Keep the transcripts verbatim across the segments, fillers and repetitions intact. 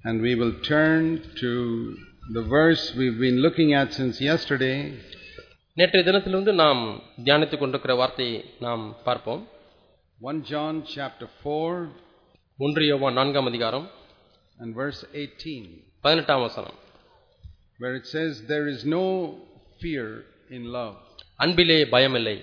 And we will turn to the verse we've been looking at since yesterday. நேற்றைய தினத்திலிருந்து நாம் தியானித்துக் கொண்டிருக்கிற வார்த்தையை நாம் பார்ப்போம். First John chapter four ஒன்று யோவான் நான்காம் அதிகாரம் and verse eighteen, பதினெட்டாம் வசனம், where it says there is no fear in love. அன்பிலே பயமில்லை.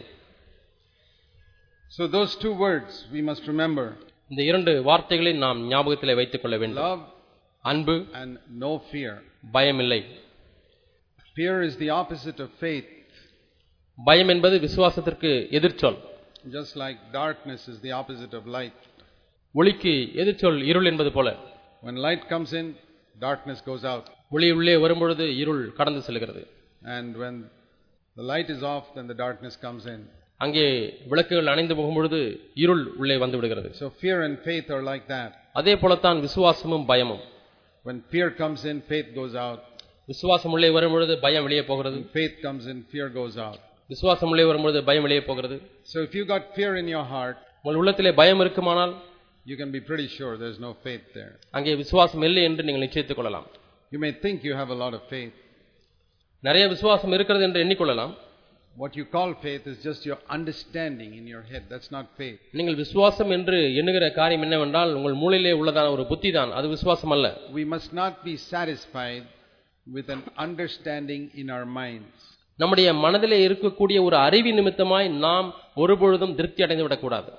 So those two words we must remember. இந்த இரண்டு வார்த்தைகளை நாம் ஞாபகத்திலே வைத்துக் கொள்ள வேண்டும். Love அன்பு and no fear. பயமில்லை. Fear is the opposite of faith. பயம் என்பது விசுவாசத்திற்கு எதிர்ச்சொல். Just like darkness is the opposite of light. ஒளிக்கு எதிர்ச்சொல் இருள் என்பது போல. When light comes in, darkness goes out. ஒளி உள்ளே வரும்பொழுது இருள் கடந்து செல்கிறது. And when the light is off, then the darkness comes in. அங்கே விளக்குகள் அணைந்து போகும்பொழுது இருள் உள்ளே வந்து விடுகிறது. So fear and faith are like that. அதே போலத்தான் விசுவாசமும் பயமும். When fear comes in, faith goes out. விசுவாசம் உள்ளே வரும்பொழுது பயம் வெளியே போகிறது. When faith comes in, fear goes out. விசுவாசம் உள்ளே வரும்பொழுது பயம் வெளியே போகிறது. So if you got fear in your heart, உங்கள் உள்ளத்திலே பயம் இருக்குமானால் you can be pretty sure there's no faith there. அங்கே விசுவாசம் இல்லை என்று நீங்கள் நிச்சயித்துக் கொள்ளலாம். You may think you have a lot of faith. நிறைய விசுவாசம் இருக்கிறது என்று எண்ணிக்கொள்ளலாம். What you call faith is just your understanding in your head. That's not faith. நீங்கள் விசுவாசம் என்று எண்ணுகிற காரியம் என்னவென்றால் உங்கள் மூளையிலே உள்ளதான ஒரு புத்தி தான், அது விசுவாசம் அல்ல. We must not be satisfied with an understanding in our minds. நம்முடைய மனதிலே இருக்கக்கூடிய ஒரு அறிவு நிமித்தமாய் நாம் ஒருபொழுதும் திருப்தி அடைந்து விடக்கூடாது.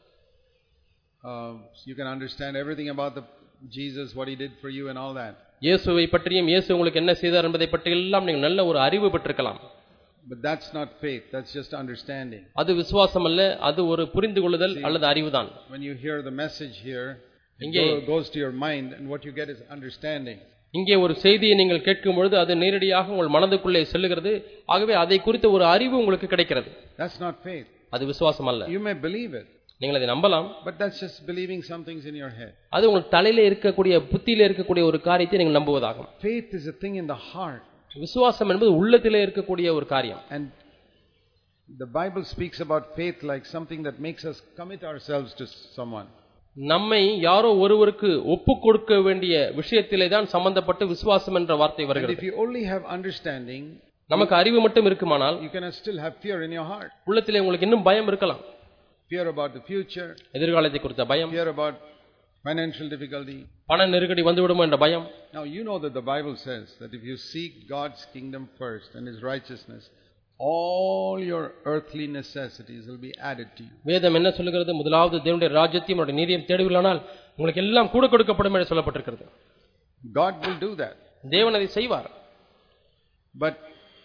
Uh, you can understand everything about the Jesus, what he did for you and all that. இயேசுவை பற்றியும் இயேசு உங்களுக்கு என்ன செய்தார் என்பதை பற்றி எல்லாம் நீங்கள் நல்ல ஒரு அறிவு பெற்றிருக்கலாம். But that's not faith, that's just understanding. அது விசுவாசம் அல்ல, அது ஒரு புரிந்து கொள்ளுதல் அல்லது அறிவுதான். When you hear the message here, it இங்கே goes to your mind and what you get is understanding. இங்கே ஒரு செய்தியை நீங்கள் கேட்கும் பொழுது அது நேரடியாக உங்கள் மனதுக்குள்ளே செல்லுகிறது. ஆகவே அதை குறித்த ஒரு அறிவு உங்களுக்கு கிடைக்கிறது. That's not faith. அது விசுவாசம் அல்ல. You may believe it, நீங்கள் அதை நம்பலாம், but that's just believing some things in your head. அது உங்கள் தலையிலே இருக்கக்கூடிய புத்தியிலே இருக்கக்கூடிய ஒரு காரியத்தை நீங்கள் நம்புவதாகும். Faith is a thing in the heart. விசுவாசம் என்பது உள்ளத்திலே இருக்கக்கூடிய ஒரு காரியம். And the Bible speaks about faith like something that makes us commit ourselves to someone. நம்மை யாரோ ஒருவருக்கு ஒப்பு கொடுக்க வேண்டிய விஷயத்திலே தான் சம்பந்தப்பட்டு விசுவாசம் என்ற வார்த்தை And வருகிறது. if you only have understanding, நமக்கு அறிவு மட்டும் இருக்குமானால் you can still have fear in your heart. உள்ளத்திலே உங்களுக்கு இன்னும் பயம் இருக்கலாம். Fear about the future, எதிர்காலத்தை குறித்த பயம், fear about financial difficulty. பண நெருக்கடி வந்துவிடுமோ என்ற பயம். Now you know that the Bible says that if you seek God's kingdom first and his righteousness, all your earthly necessities will be added to you. வேதம் என்ன சொல்லுகிறது? முதலாவது தேவனுடைய ராஜ்யத்தையும் அவருடைய நீதியையும் தேடுவீர்களானால் உங்களுக்கு எல்லாம் கூட கொடுக்கப்படும் என்று சொல்லப்பட்டிருக்கிறது. God will do that. தேவன் அதை செய்வார். But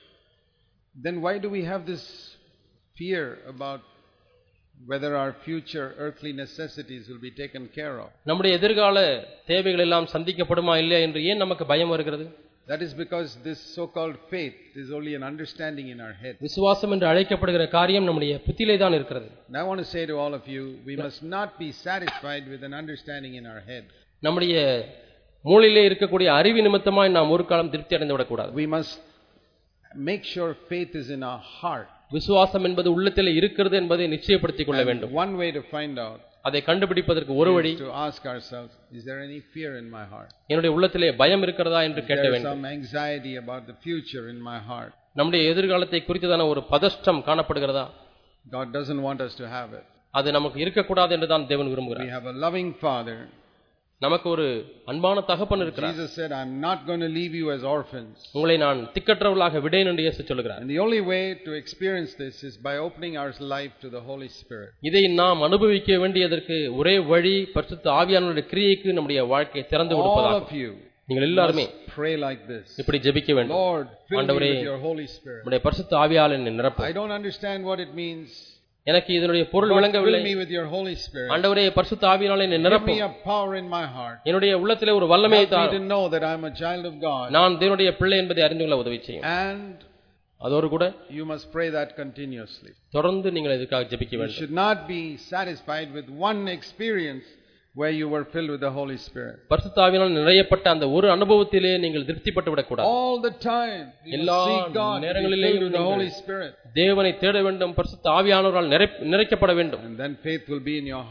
then why do we have this fear about whether our future earthly necessities will be taken care of? நம்முடைய எதிர்கால தேவைகள் எல்லாம் சந்திக்கப்படுமா இல்லையா என்று ஏன் நமக்கு பயம் வருகிறது? That is because this so-called faith is only an understanding in our head. விசுவாசம் என்று அழைக்கப்படுகிற காரியம் நம்முடைய புத்தியிலே தான் இருக்கிறது. And I want to say to all of you, we must not be satisfied with an understanding in our head. நம்முடைய மூளையிலே இருக்கக்கூடிய அறிவு நிமித்தமாய் நாம் ஒரு காலம் திருப்தி அடைந்து விடக்கூடாது. We must make sure faith is in our heart. விசுவாசம் என்பது உள்ளத்திலே இருக்கிறது என்பதை நிச்சயப்படுத்திக் கொள்ள வேண்டும். One way to find out, அதை கண்டுபிடிப்பதற்கு ஒரு வழி, to ask ourselves, is there any fear in my heart? என்னுடைய உள்ளத்திலே பயம் இருக்கிறதா என்று கேட்க There is வேண்டும். some anxiety about the future in my heart. நம்முடைய எதிர்காலத்தை குறித்ததான ஒரு பதஷ்டம் காணப்படுகிறதா? God doesn't want us to have it. அது நமக்கு இருக்கக்கூடாது என்று தான் தேவன் We விரும்புகிறார். have a loving Father. நமக்கு ஒரு அன்பான தகப்பன் இருக்கிறார். Jesus said, I'm not going to leave you as orphans. உங்களை நான் திக்கற்றவர்களாக விடேன் என்று இயேசு சொல்கிறார். And the only way to experience this is by opening our life to the Holy Spirit. இதை நாம் அனுபவிக்க வேண்டியதற்கு ஒரே வழி பரிசுத்த ஆவியானவருடைய கிரியைக்கு நம்முடைய வாழ்க்கையை திறந்து All கொடுப்பதாகும். of you நீங்கள் எல்லாரும் pray like this. இப்படி ஜெபிக்க வேண்டும். Lord, fill me ஆண்டவரே, with your Holy Spirit. நம்முடைய பரிசுத்த ஆவியால் என்னை நிரப்பும். I don't understand what it means. எனக்கு இதனுடைய பொருள் Lord, விளங்கவில்லை. fill me with your Holy Spirit. ஆண்டவரே, பரிசுத்த ஆவியால் என்னை Give me நிரப்பும். a power in my heart. என்னுடைய உள்ளத்திலே ஒரு வல்லமையை Help me to தாரும். know that I am a child of God. நான் தேவனுடைய பிள்ளை என்பதை அறிந்து கொள்ள உதவி செய்யும். And அதோடு கூட you must pray that continuously. தொடர்ந்து நீங்கள் இதற்காக ஜெபிக்க You வேண்டும். should not be satisfied with one experience where you were filled with the Holy Spirit. பரிசுத்த ஆவியால் நிறையப்பட்ட அந்த ஒரு அனுபவத்திலே நீங்கள் திருப்திப்பட்டு விடக்கூடாது. All the time you எல்லா must seek God, be நேரங்களிலே filled with the Holy Spirit. தேவனை தேட வேண்டும், பரிசுத்த ஆவியானவரால் நிறைக்கப்பட வேண்டும். And then faith will be in your heart.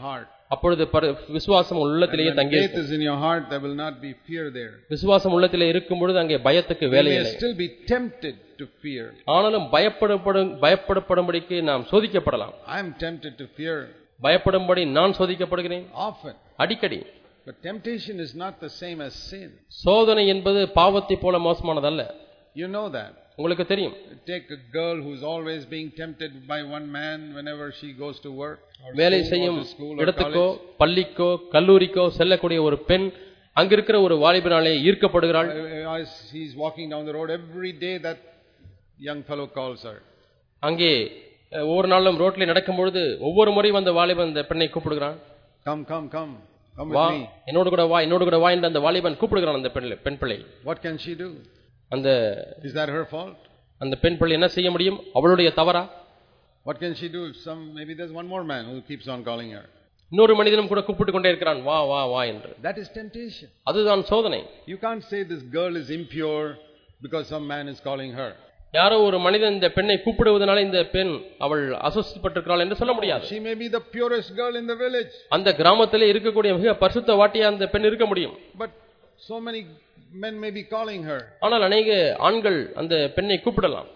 அப்பொழுது விசுவாசம் உள்ளத்திலேயே தங்கி faith is in your heart, there will not be fear there. விசுவாசம் உள்ளத்திலே இருக்கும் பொழுது அங்கே பயத்துக்கு வேலை இல்லை. You may still be tempted to fear. ஆனாலும் பயப்படப்படும் பயப்படப்படும்படிக்கு நாம் சோதிக்கப்படலாம். I am tempted to fear. பயப்படும்படி நான் சோதிக்கப்படுகிறேன் Often. அடிக்கடி. But temptation is not the same as sin. சோதனை என்பது பாவத்தை போல மோசமானதல்ல. You know that. உங்களுக்கு தெரியும். Take a girl who is always being tempted by one man whenever she goes to work. வேலை செய்யும் இடத்துக்கோ பள்ளிக்கோ கல்லூரிக்கோ செல்லக்கூடிய ஒரு பெண் அங்க இருக்கிற ஒரு வாலிபனாலே ஈர்க்கப்படுகிறாள். He is walking down the road every day, that young fellow calls her. அங்கே ஒவ்வொரு நாளும் ரோட்ல நடக்கும் பொழுது ஒவ்வொரு முறையும் அந்த வாலிபன் அந்த பெண்ணை கூப்பிடுகிறான். Come come come come வா, with me. என்னோடு கூட வா, என்னோடு கூட வா என்று அந்த வாலிபன் கூப்பிடுகிறான் அந்த பெண் பெண் பிள்ளை. What can she do? அந்த Is that her fault? அந்த பெண் பிள்ளை என்ன செய்ய முடியும்? அவளுடைய தவறா? What can she do if some maybe there's one more man who keeps on calling her? இன்னொரு மனிதனும் கூட கூப்பிட்டு கொண்டே இருக்கிறான், வா வா வா என்று. That is temptation. அதுதான் சோதனை. You can't say this girl is impure because some man is calling her. யாரோ ஒரு மனிதன் இந்த பெண்ணை கூப்பிடுவதனால இந்த பெண் அவள் அசுத்தப்பட்டிருக்கிறாள் என்று சொல்ல முடியாது. She may be the purest girl in the village. அந்த கிராமத்திலே இருக்கக்கூடிய மிக பரிசுத்த வாட்டியா அந்த பெண் இருக்க முடியும். But so many men may be calling her. ஆனால் अनेक ஆண்கள் அந்த பெண்ணை கூப்பிடலாம்.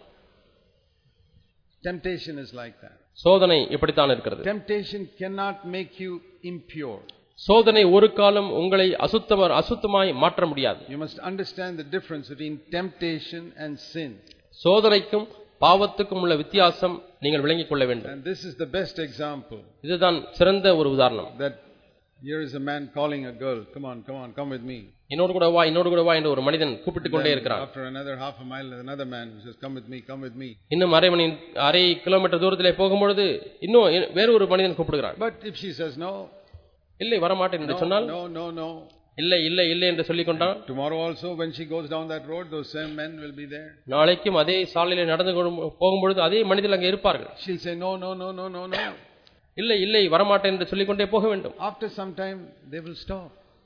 Temptation is like that. சோதனை இப்படித்தான் இருக்கிறது. Temptation cannot make you impure. சோதனை ஒரு காலம் உங்களை அசுத்தமாய் அசுத்தமாய் மாற்ற முடியாது. You must understand the difference between temptation and sin. சோதனைக்கும் பாவத்துக்கும் உள்ள வித்தியாசம் நீங்கள் விளங்கிக் கொள்ள வேண்டும். And this is the best example. இதுதான் சிறந்த ஒரு உதாரணம். That here is a man calling a girl, come on come on come with me. என்னோடு கூட வா, என்னோடு கூட வா என்று ஒரு மனிதன் கூப்பிட்டு கொண்டே இருக்கிறான். After another half a mile another man says come with me come with me. இன்னும் அரை மணி அரை கிலோமீட்டர் தூரத்திலே போகும்பொழுது இன்னும் வேற ஒரு மனிதன் கூப்பிடுகிறான். But if she says no, இல்லை வர மாட்டேன் என்று சொன்னால், no no no இல்லை இல்லை இல்லை என்று சொல்லிக் கொண்டான். Tomorrow also when she goes down that road, those same men will be there. நாளைக்கும் அதே சாலையிலே நடந்து போகும்பொழுது அதே மனிதர்கள் அங்கே இருப்பார்கள். She'll say no no no no no no. இல்லை இல்லை வர மாட்டேன் என்று சொல்லிக் கொண்டே போக வேண்டும். After some time they will stop.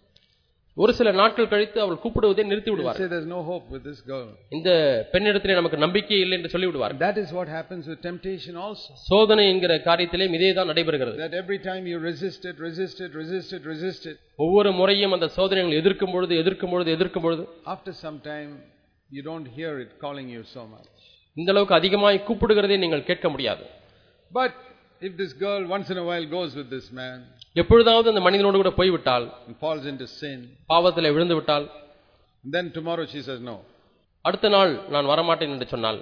ஒரு சில நாட்கள் கழித்து அவள் கூப்பிடுவதை நிறுத்தி விடுவார். Say there's no hope with this girl. இந்த பெண்ணிடத்திலே நமக்கு நம்பிக்கை இல்லை என்று சொல்லி விடுவார். That is what happens with temptation also. சோதனை என்கிற காரியத்திலே இதே தான் நடைபெறுகிறது. That every time you resist it resist it resist it resist it, ஒவ்வொரு முறையும் அந்த சோதனைகளை எதிர்க்கும் பொழுது எதிர்க்கும் பொழுது எதிர்க்கும் பொழுது after some time you don't hear it calling you so much. இந்த அளவுக்கு அதிகமாய் கூப்பிடுகிறதை நீங்கள் கேட்க முடியாது. But if this girl once in a while goes with this man, எப்பொழுதாவது அந்த மனிதனோடு கூட போய்விட்டால், and falls into sin, பாவத்திலே விழுந்து விட்டால், then tomorrow she says no, அடுத்த நாள் நான் வர மாட்டேன் என்று சொன்னால்,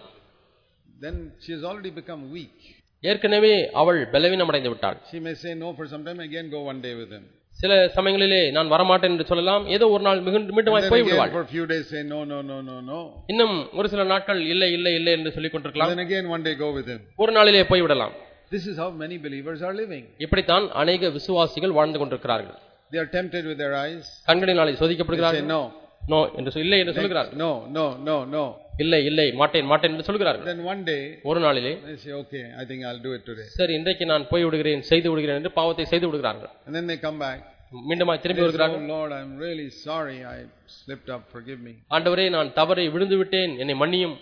then she has already become weak. ஏற்கனவே அவள் பலவீனம் அடைந்து விட்டாள். She may say no for some time, again go one day with him. சில சமயங்களிலே நான் வர மாட்டேன் என்று சொல்லலாம், ஏதோ ஒரு நாள் மீண்டும் போய் விடுவாள். For a few days say no no no no no. இன்னும் ஒரு சில நாட்கள் இல்லை இல்லை இல்லை என்று சொல்லிக் கொண்டிருக்கலாம். Then again one day go with him. ஒரு நாளிலே போய் விடலாம். This is how many believers are living. இப்படித்தான் अनेक விசுவாசிகள் வாழ்ந்து கொண்டிருக்கிறார்கள். They are tempted with their eyes. கண்களினாலே சோதிக்கப்படுகிறார்கள். They say no. No என்று சொல்ல இல்லை என்று சொல்கிறார்கள். No no no no. இல்லை இல்லை மாட்டேன் மாட்டேன் என்று சொல்கிறார்கள். Then one day ஒரு நாளிலே they say okay, I think I'll do it today. சரி இன்றைக்கு நான் போய் விடுகிறேன் செய்து விடுகிறேன் என்று பாவத்தை செய்து விடுகிறார்கள். And then they come back. மீண்டும் திரும்பி வருகிறார்கள். Oh Lord, I'm really sorry, I slipped up, forgive me. ஆண்டவரே நான் தவறி விழுந்து விட்டேன், என்னை மன்னியும்.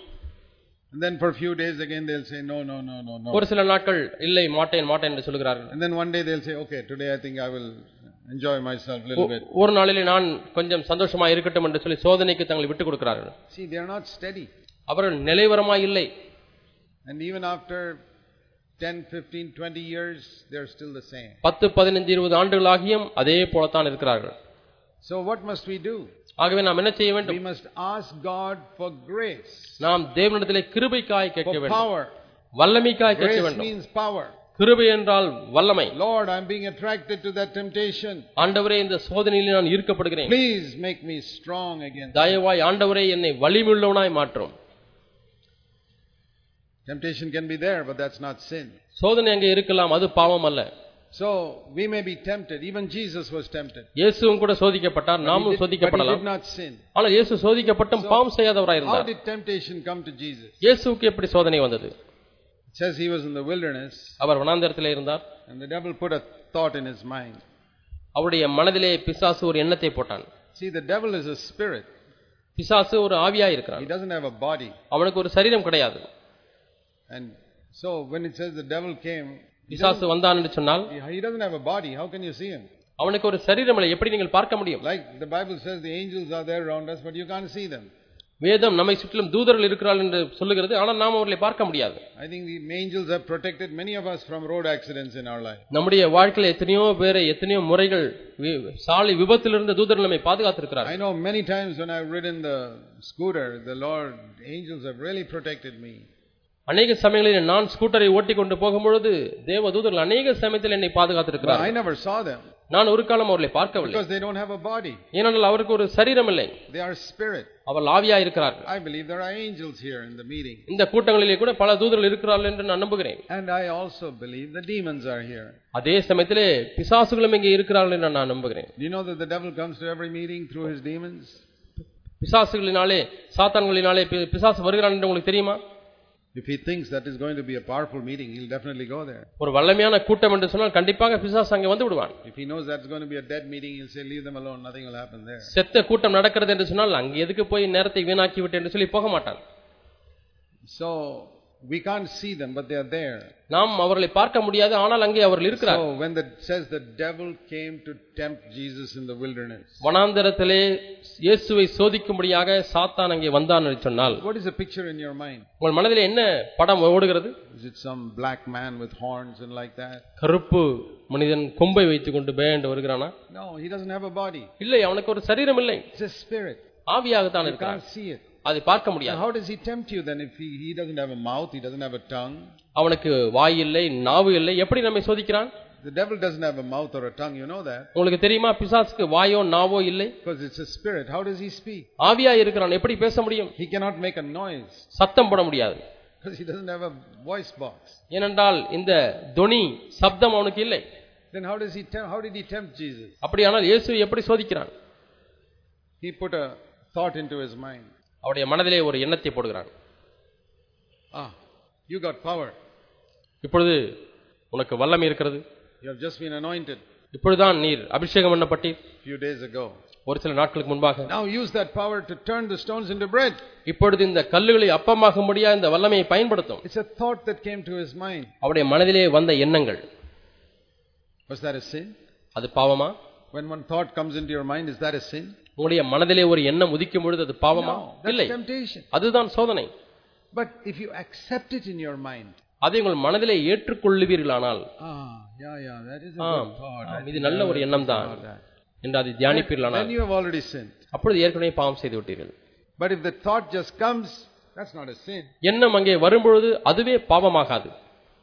And then for a few days again they'll say no no no no no. ஒரு சில நாட்கள் இல்லை மாட்டேன் மாட்டேன் என்று சொல்கிறார்கள். And then one day they'll say okay, today I think I will enjoy myself a little bit. ஒரு நாளிலே நான் கொஞ்சம் சந்தோஷமா இருக்கட்டும் என்று சொல்லி சோதனைக்கு தங்களை விட்டு கொடுக்கிறார்கள். See, they are not steady. அவர்கள் நிலைவரமாய் இல்லை. And even after ten, fifteen, twenty years they are still the same. பத்து பதினைந்து இருபது ஆண்டுகளாகியும் அதே போலத்தான் இருக்கிறார்கள். So what must we do? ஆகவே நாம் என்ன செய்ய வேண்டும்? We must ask God for grace. நாம் தேவனிடத்திலே கிருபைக்காய் கேட்க வேண்டும். Power. வல்லமைக்காய் கேட்க வேண்டும். Grace means power. கிருபை என்றால் வல்லமை. Lord, I am being attracted to that temptation. ஆண்டவரே இந்த சோதனையிலே நான் ஈர்க்கப்படுகிறேன். Please make me strong again. தயவாய் ஆண்டவரே என்னை வலிமையுள்ளவனாய் மாற்றும். Temptation can be there, but that's not sin. சோதனை அங்கே இருக்கலாம், அது பாவம் அல்ல. So we may be tempted. Even Jesus was tempted. இயேசுவும் கூட சோதிக்கப்பட்டார், நாமும் சோதிக்கப்படலாம். But he did not sin. ஆனால் இயேசு சோதிக்கப்பட்டும் பாவம் செய்யாதவராய் இருந்தார். How did temptation come to Jesus? இயேசுவுக்கு எப்படி சோதனை வந்தது? It says he was in the wilderness. அவர் வனாந்தரத்திலே இருந்தார். And the devil put a thought in his mind. அவருடைய மனதிலே பிசாசு ஒரு எண்ணத்தை போட்டான். See, the devil is a spirit. பிசாசு ஒரு ஆவியாய் இருக்கிறான். He doesn't have a body. அவனுக்கு ஒரு சரீரம் கிடையாது. And so when it says the devil came, பிசாசு வந்தான் என்று சொன்னால் he doesn't have a body. How can you see him? அவனுக்கு ஒரு சரீரம் இல்லை, எப்படி நீங்கள் பார்க்க முடியும்? Like the Bible says, the angels are there around us, but you can't see them. வேதம் நம்மை சுற்றிலும் தூதர்கள் இருக்கிறார்கள் என்று சொல்லுகிறது, ஆனால் நாம் அவர்களை பார்க்க முடியாது. I think the angels have protected many of us from road accidents in our life. நம்முடைய வாழ்க்கையில் எத்தனையோ பேரை எத்தனையோ முறைகள் சாலை விபத்திலிருந்து தூதர்கள் நம்மை பாதுகாத்திருக்கிறார்கள். I know many times when I've ridden the scooter, the Lord, angels have really protected me. அநேக சமயங்களில் நான் ஸ்கூட்டரை ஓட்டி கொண்டு போகும்பொழுது தேவ தூதர்கள் அநேக சமயத்தில் என்னை பாதுகாத்திருக்கிறார்கள். I never saw them. நான் ஒரு காலம் அவர்களை பார்க்கவில்லை. Because they don't have a body. ஏனென்றால் அவருக்கு ஒரு சரீரம் இல்லை. They are spirit. அவர்கள் ஆவியாக இருக்கிறார்கள். I believe there are angels here in the meeting. இந்த கூட்டங்களிலே கூட பல தூதர்கள் இருக்கிறார்கள் என்று நான் நம்புகிறேன். And I also believe the demons are here. அதே சமயத்திலே பிசாசுகளும் இங்கே இருக்கிறார்கள் என்று நான் நம்புகிறேன். Do you know that the devil comes to every meeting through his demons? பிசாசுகளினாலே சாத்தான்களினாலே பிசாசு வருகிறான் என்று உங்களுக்கு தெரியுமா? If he thinks that is going to be a powerful meeting, he'll definitely go there. ஒரு வல்லமையான கூட்டம் என்று சொன்னால் கண்டிப்பாக பிசாசு அங்கே வந்து விடுவான். If he knows that's going to be a dead meeting, he'll say leave them alone, nothing will happen there. செத்த கூட்டம் நடக்கிறது என்று சொன்னால் அங்கே எதுக்கு போய் நேரத்தை வீணாக்கி விட்டு என்று சொல்லி போக மாட்டான். So we can't see them, but they are there. நாம் அவர்களை பார்க்க முடியாது, ஆனால் அங்கே அவர்கள் இருக்கிறார்கள். So when it says the devil came to tempt Jesus in the wilderness, வனாந்தரத்திலே இயேசுவை சோதிக்கும்படியாக சாத்தான் அங்கே வந்தான் என்று சொன்னால், what is the picture in your mind? உங்கள் மனதிலே என்ன படம் ஓடுகிறது? Is it some black man with horns and like that? கருப்பு மனிதன் கொம்பை வைத்துக் கொண்டு பேண்டு வருகிறானா? No, he doesn't have a body. இல்லை, அவனுக்கு ஒரு சரீரம் இல்லை. It's a spirit. ஆவியாக தான் You இருக்கிறான். can't see it. அதை பார்க்க முடியாது. How does he tempt you then if he, he doesn't have a mouth, he doesn't have a tongue? அவனுக்கு வாய் இல்லை, நாவு இல்லை, எப்படி நம்மை சோதிக்கிறான்? The devil doesn't have a mouth or a tongue, you know that? உங்களுக்கு தெரியுமா பிசாசுக்கு வாயோ நாவோ இல்லை? Because it's a spirit. How does he speak? ஆவியா இருக்கிறான், எப்படி பேச முடியும்? He cannot make a noise. சத்தம் போட முடியாது. Because he doesn't have a voice box. ஏனென்றால் இந்த தொனி சப்தம் அவனுக்கு இல்லை. Then how does he tempt, how did he tempt Jesus? அப்படியானால் இயேசு எப்படி சோதிக்கிறான்? He put a thought into his mind. அவருடைய மனதிலே ஒரு எண்ணத்தை போடுகிறான். Ah, you got power. இப்பொழுது உனக்கு வல்லமை இருக்கிறது. You have just been anointed. இப்பொழுதுதான் நீர் அபிஷேகம் பண்ணப்பட்டீர். Few days ago. ஒரு சில நாட்களுக்கு முன்பாக. Now use that power to turn the stones into bread. இப்பொழுது இந்த கல்லுகளை அப்பமாக முடியா இந்த வல்லமையை பயன்படுத்தும். It's a thought that came to his mind. அவருடைய மனதிலே வந்த எண்ணங்கள். Was that a sin? அது பாவமா? When one thought comes into your mind, is that a sin? உங்களுடைய மனதிலே ஒரு எண்ணம் உதிக்கும் பொழுது அது பாவமா? இல்லை, அதுதான் சோதனை. But if you accept it in your mind, அதை உங்கள் மனதிலே ஏற்றுக்கொள்வீர்களானால், ah yeah yeah that is a good thought, இது நல்ல ஒரு எண்ணம் தான் என்று அதை தியானிப்பீர்களானால், then you have already sinned. அப்பொழுது ஏற்கனவே பாவம் செய்து விட்டீர்கள். But if the thought just comes, that's not a sin. எண்ணம் அங்கே வரும்பொழுது அதுவே பாவமாகாது.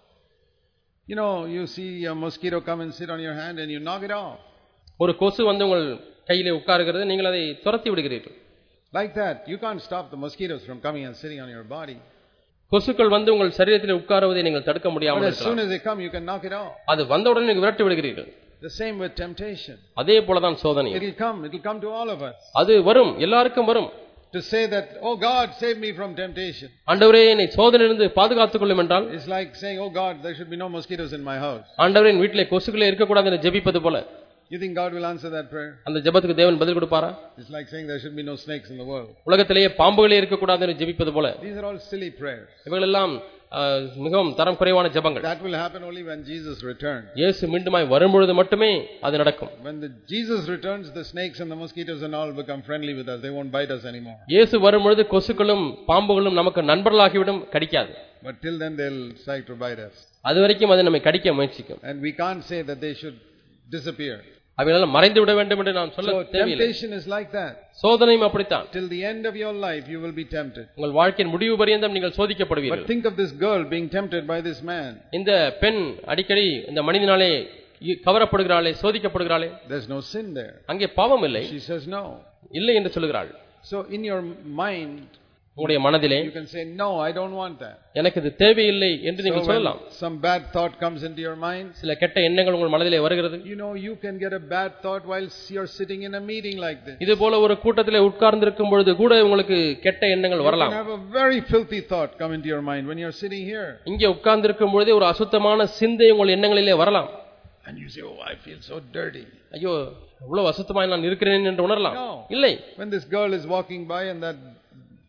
You know, you see a mosquito come and sit on your hand and you knock it off. ஒரு கொசு வந்து உங்கள் கையிலே உட்காருகிறது, நீங்கள் அதை துரத்தி விடுகிறீர்கள். Like that, you can't stop the mosquitoes from coming and sitting on your body. கொசுக்கள் வந்து உங்கள் சரீரத்திலே உட்காருவதை நீங்கள் தடுக்க முடியாமல் But as soon இருக்கலாம். as they come, you can knock it off. அது வந்தவுடனே நீங்கள் விரட்டி விடுகிறீர்கள். The same with temptation. அதே போலதான் சோதனை. It will come, it will come to all of us. அது வரும், எல்லாருக்கும் வரும். To say that, oh God, save me from temptation. ஆண்டவரே என்னை சோதனையிலிருந்து பாதுகாத்துக் கொள்ளும் என்றால், It's like saying, oh God, there should be no mosquitoes in my house. ஆண்டவரே என் வீட்டிலே கொசுக்களே இருக்கக்கூடாது என்று ஜெபிப்பது போல. You think God will answer that prayer? அந்த ஜெபத்துக்கு தேவன் பதில் கொடுப்பாரா? It's like saying there should be no snakes in the world. உலகத்திலேயே பாம்புகளே இருக்கக்கூடாது என்று ஜெபிப்பது போல. These are all silly prayers. இவைகளெல்லாம் மிகவும் தரம் குறைவான ஜெபங்கள். That will happen only when Jesus returns. இயேசு மீண்டுமாய் வரும்பொழுது மட்டுமே அது நடக்கும். When the Jesus returns, the snakes and the mosquitoes and all become friendly with us. They won't bite us anymore. இயேசு வரும்பொழுது கொசுக்களும் பாம்புகளும் நமக்கு நண்பர்களாகிவிடும், கடிக்காது. But till then they'll try to bite us. அதுவரைக்கும் அது நம்மை கடிக்க முயற்சிக்கும். And we can't say that they should disappear. அவைகளெல்லாம் மறைந்து விட வேண்டும் என்று நாம் சொல்ல தேவையில்லை. Temptation is like that. சோதனையும் அப்படித்தான். Till the end of your life you will be tempted. உங்கள் வாழ்க்கையின் முடிவு பரியந்தம் நீங்கள் சோதிக்கப்படுவீர்கள். But think of this girl being tempted by this man. இந்த பெண் அடிக்கடி இந்த மனிதனாலே கவரப்படுகிறாளே, சோதிக்கப்படுகிறாளே. There's no sin there. அங்கே பாவம் இல்லை. She says no. இல்லை என்று சொல்கிறாள். So in your mind, உங்களுடைய மனதிலே you can say no, I don't want that. எனக்கு இது தேவையில்லை என்று நீங்கள் சொல்லலாம். Some bad thought comes into your mind. சில கெட்ட எண்ணங்கள் உங்கள் மனதிலே வருகிறது. You know, you can get a bad thought while you're sitting in a meeting like this. இது போல ஒரு கூட்டத்திலே உட்கார்ந்திருக்கும் பொழுது கூட உங்களுக்கு கெட்ட எண்ணங்கள் வரலாம். You can have a very filthy thought come into your mind when you're sitting here. இங்கே உட்கார்ந்திருக்கும் பொழுது ஒரு அசுத்தமான சிந்தை உங்கள் எண்ணங்களிலே வரலாம். And you say, oh, I feel so dirty. ஐயோ, இவ்வளவு அசுத்தமாய் நான் இருக்கிறேன் என்று உணரலாம். இல்லை. When this girl is walking by and that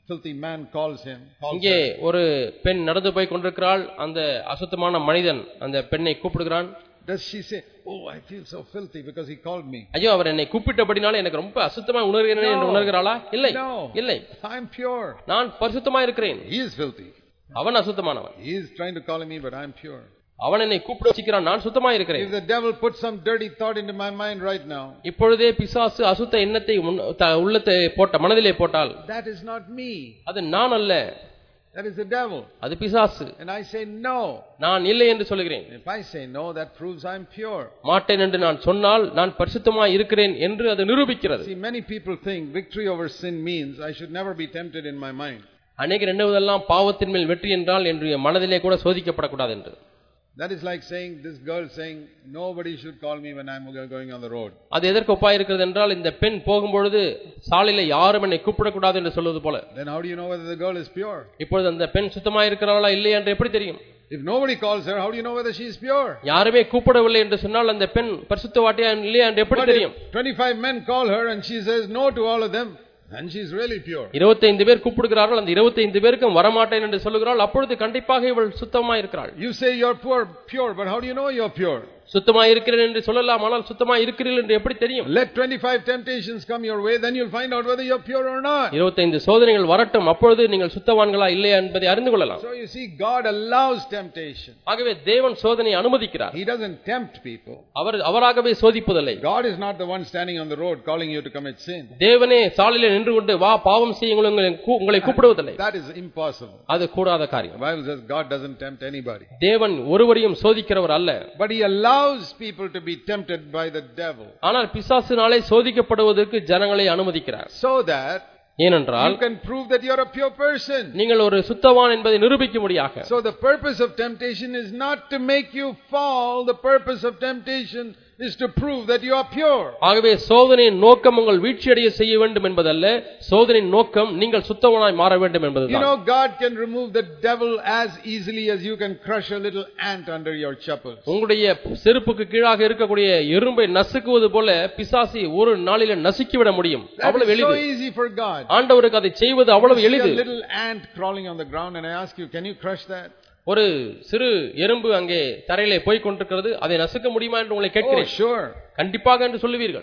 filthy man calls him. Calls இங்கே her. ஒரு பெண் நடந்து போய் கொண்டிருக்கிறாள். அந்த அசுத்தமான மனிதன் அந்த பெண்ணை கூப்பிடுகிறான். Does she say, "Oh, I feel so filthy because he called me"? ஐயோ, அவர் என்னை கூப்பிட்டபடினால எனக்கு ரொம்ப அசுத்தமா உணர்கிறேன் என்று உணர்கிறாளா? இல்லை, இல்லை, I'm pure. நான் பரிசுத்தமா இருக்கிறேன். He is filthy. அவன் அசுத்தமானவன். He is trying to call me, but I'm pure. அவன் என்னை கூப்பிட வச்சிக்கிறான், நான் சுத்தமா இருக்கிறேன். If the devil puts some dirty thought into my mind right now, இப்பொழுதே பிசாசு அசுத்த எண்ணத்தை உள்ளத்தை போட்ட மனதிலே போட்டால், that is not me. அது நான் அல்ல, that is the devil. அது பிசாசு. And I say no. நான் இல்லை என்று சொல்கிறேன். If I say no, that proves I'm pure. மாட்டேன் என்று நான் சொன்னால் நான் பரிசுத்தமாய் இருக்கிறேன் என்று அது நிரூபிக்கிறது. See, many people think victory over sin means I should never be tempted in my mind. அநேகர் எண்ணுவதெல்லாம் பாவத்தின் மேல் வெற்றி என்றால் என்று மனதிலே கூட சோதிக்கப்படக்கூடாது என்று. That is like saying, this girl saying, nobody should call me when I'm going on the road. அது எதற்கு ஒப்பாய் இருக்கிறது என்றால், இந்த பெண் போகும்பொழுது சாலையில யாரும் என்னை கூப்பிடக்கூடாது என்று சொல்வது போல. Then how do you know whether the girl is pure? இப்பொழுது அந்த பெண் சுத்தமாய் இருக்கிறாளா இல்லை என்று எப்படி தெரியும்? If nobody calls her, how do you know whether she is pure? யாருமே கூப்பிடவில்லை என்று சொன்னால் அந்த பெண் பரிசுத்தவாட்டியா இல்லையா என்று எப்படி தெரியும்? twenty-five men call her and she says no to all of them, and she is really pure. இருபத்தைந்து பேர் கூப்பிடுகிறார்கள், அந்த இருபத்தைந்து பேருக்கும் வரமாட்டேன் என்று சொல்லுகிறாள். அப்பொழுது கண்டிப்பாக இவள் சுத்தமாய் இருக்கிறாள். You say you're poor, pure, but how do you know you're pure? சுத்தமாய் இருக்கிறேன் என்று சொல்லலாம், ஆனால் சுத்தமாய் இருக்கிறீர்கள் என்று எப்படி தெரியும்? Let twenty-five temptations come your way, then you'll find out whether you're pure or not. இருபத்தைந்து சோதனைகள் வரட்டும், அப்பொழுது நீங்கள் சுத்தவான்களா இல்லையா என்பதை அறிந்து கொள்ளலாம். So you see, God allows temptation. ஆகவே தேவன் சோதனையை அனுமதிக்கிறார். He doesn't tempt people. அவர் அவராகவே சோதிப்பதில்லை. God is not the one standing on the road calling you to commit sin. தேவனே சாலையிலே நின்று கொண்டு வா பாவம் செய்யுங்கள் உங்களை கூப்பிடுவதில்லை. That is impossible. அது கூடாத காரியம். The Bible says God doesn't tempt anybody. தேவன் ஒருவரையும் சோதிக்கிறவர் அல்ல. But he allows people to be tempted by the devil. ஆனால் பிசாசினாலே சோதிக்கப்படுவதற்கு ஜனங்களை அனுமதிக்கிறார். So that ஏனென்றால் you can prove that you are a pure person. நீங்கள் ஒரு சுத்தவான் என்பதை நிரூபிக்கும்படியாக. So the purpose of temptation is not to make you fall. The purpose of temptation is to prove that you are pure. ஆகவே சோதனையின் நோக்கம் உங்கள் வீழ்ச்சியடைய செய்ய வேண்டும் என்பதல்ல, சோதனையின் நோக்கம் நீங்கள் சுத்தவானாய் மாற வேண்டும் என்பதுதான். You know, God can remove the devil as easily as you can crush a little ant under your chappals. உங்களுடைய செருப்புக்கு கீழாக இருக்கக்கூடிய எறும்பை நசுக்குவது போல பிசாசை ஒரு நாளிலே நசுக்கிவிட முடியும். அவ்வளவு எளிது. So easy for God. ஆண்டவருக்கு அதை செய்வது அவ்வளவு எளிது. A little ant crawling on the ground and I ask you, can you crush that? ஒரு சிறு எறும்பு அங்கே தரையிலே போய் கொண்டிருக்கிறது, அதை நசுக்க முடியுமா என்று உங்களை கேட்கிறேன். Oh, sure. கண்டிப்பாக என்று சொல்லுவீர்கள்.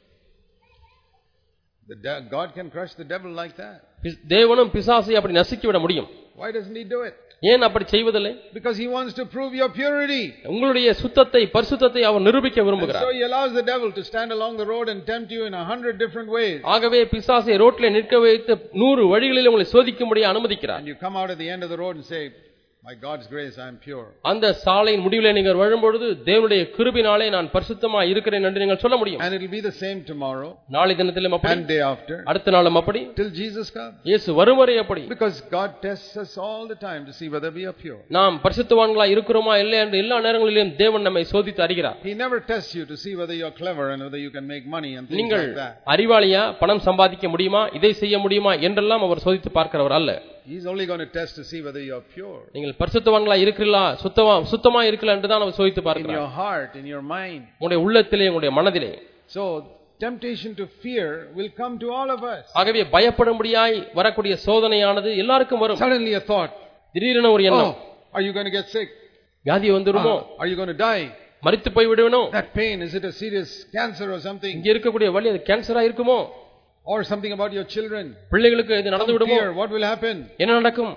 The de- God can crush the devil like that. தேவனும் பிசாசை அப்படி நசுக்கிவிட முடியும். Why doesn't he do it? ஏன் அப்படி செய்வதில்லை? Because he wants to prove your purity. உங்களுடைய சுத்தத்தை பரிசுத்தத்தை அவர் நிரூபிக்க விரும்புகிறார். So he allows the devil to stand along the road and tempt you in a hundred different ways. ஆகவே பிசாசை ரோட்ல நிற்க வைத்து நூறு வழிகளில் உங்களை சோதிக்கும்படி அனுமதிக்கிறார். And you come out at the end of the road and say, by God's grace I am pure. அந்த சாலையின் முடிவிலே நீங்கள் வரும்பொழுது தேவனுடைய கிருபையினாலே நான் பரிசுத்தமாக இருக்கிறேன் என்று நீங்கள் சொல்ல முடியும். And it will be the same tomorrow. நாளை தினத்திலும் அப்படி. And day after. அடுத்த நாளும் அப்படி. Till Jesus comes. இயேசு வரும் வரை அப்படி. Because God tests us all the time to see whether we are pure. நாம் பரிசுத்தவான்களா இருக்கிறோமா இல்லையா என்று எல்லா நேரங்களிலும் தேவன் நம்மை சோதித்து அறிகிறார். He never tests you to see whether you are clever and whether you can make money and things நீங்கள் like that. அறிவாளியா, பணம் சம்பாதிக்க முடியுமா, இதை செய்ய முடியுமா என்றெல்லாம் அவர் சோதித்து பார்க்கிறவர் அல்ல. He is only going to test to see whether you are pure. நீங்கள் பரிசுத்தவான்களா இருக்கிறீர்களா, சுத்தமா சுத்தமா இருக்கிறீர்களா என்று தான் அவர் சோதித்து பார்க்கிறார். In your heart, in your mind. உங்களுடைய உள்ளத்திலே, உங்களுடைய மனதிலே. So temptation to fear will come to all of us. ஆகவே பயப்படும்படியாய் வரக்கூடிய சோதனையானது எல்லாருக்கும் வரும். Suddenly a thought. திடீரென ஒரு எண்ணம். Oh, are you going to get sick? வியாதி வந்துருமோ? Are you going to die? மரித்து போய் விடுவேனோ? That pain, is it a serious cancer or something? இங்க இருக்கக்கூடிய வலி அது கேன்சரா இருக்குமோ? Or something about your children? பிள்ளைகளுக்கு இது நடந்து விடுமோ? What will happen? என்ன நடக்கும்?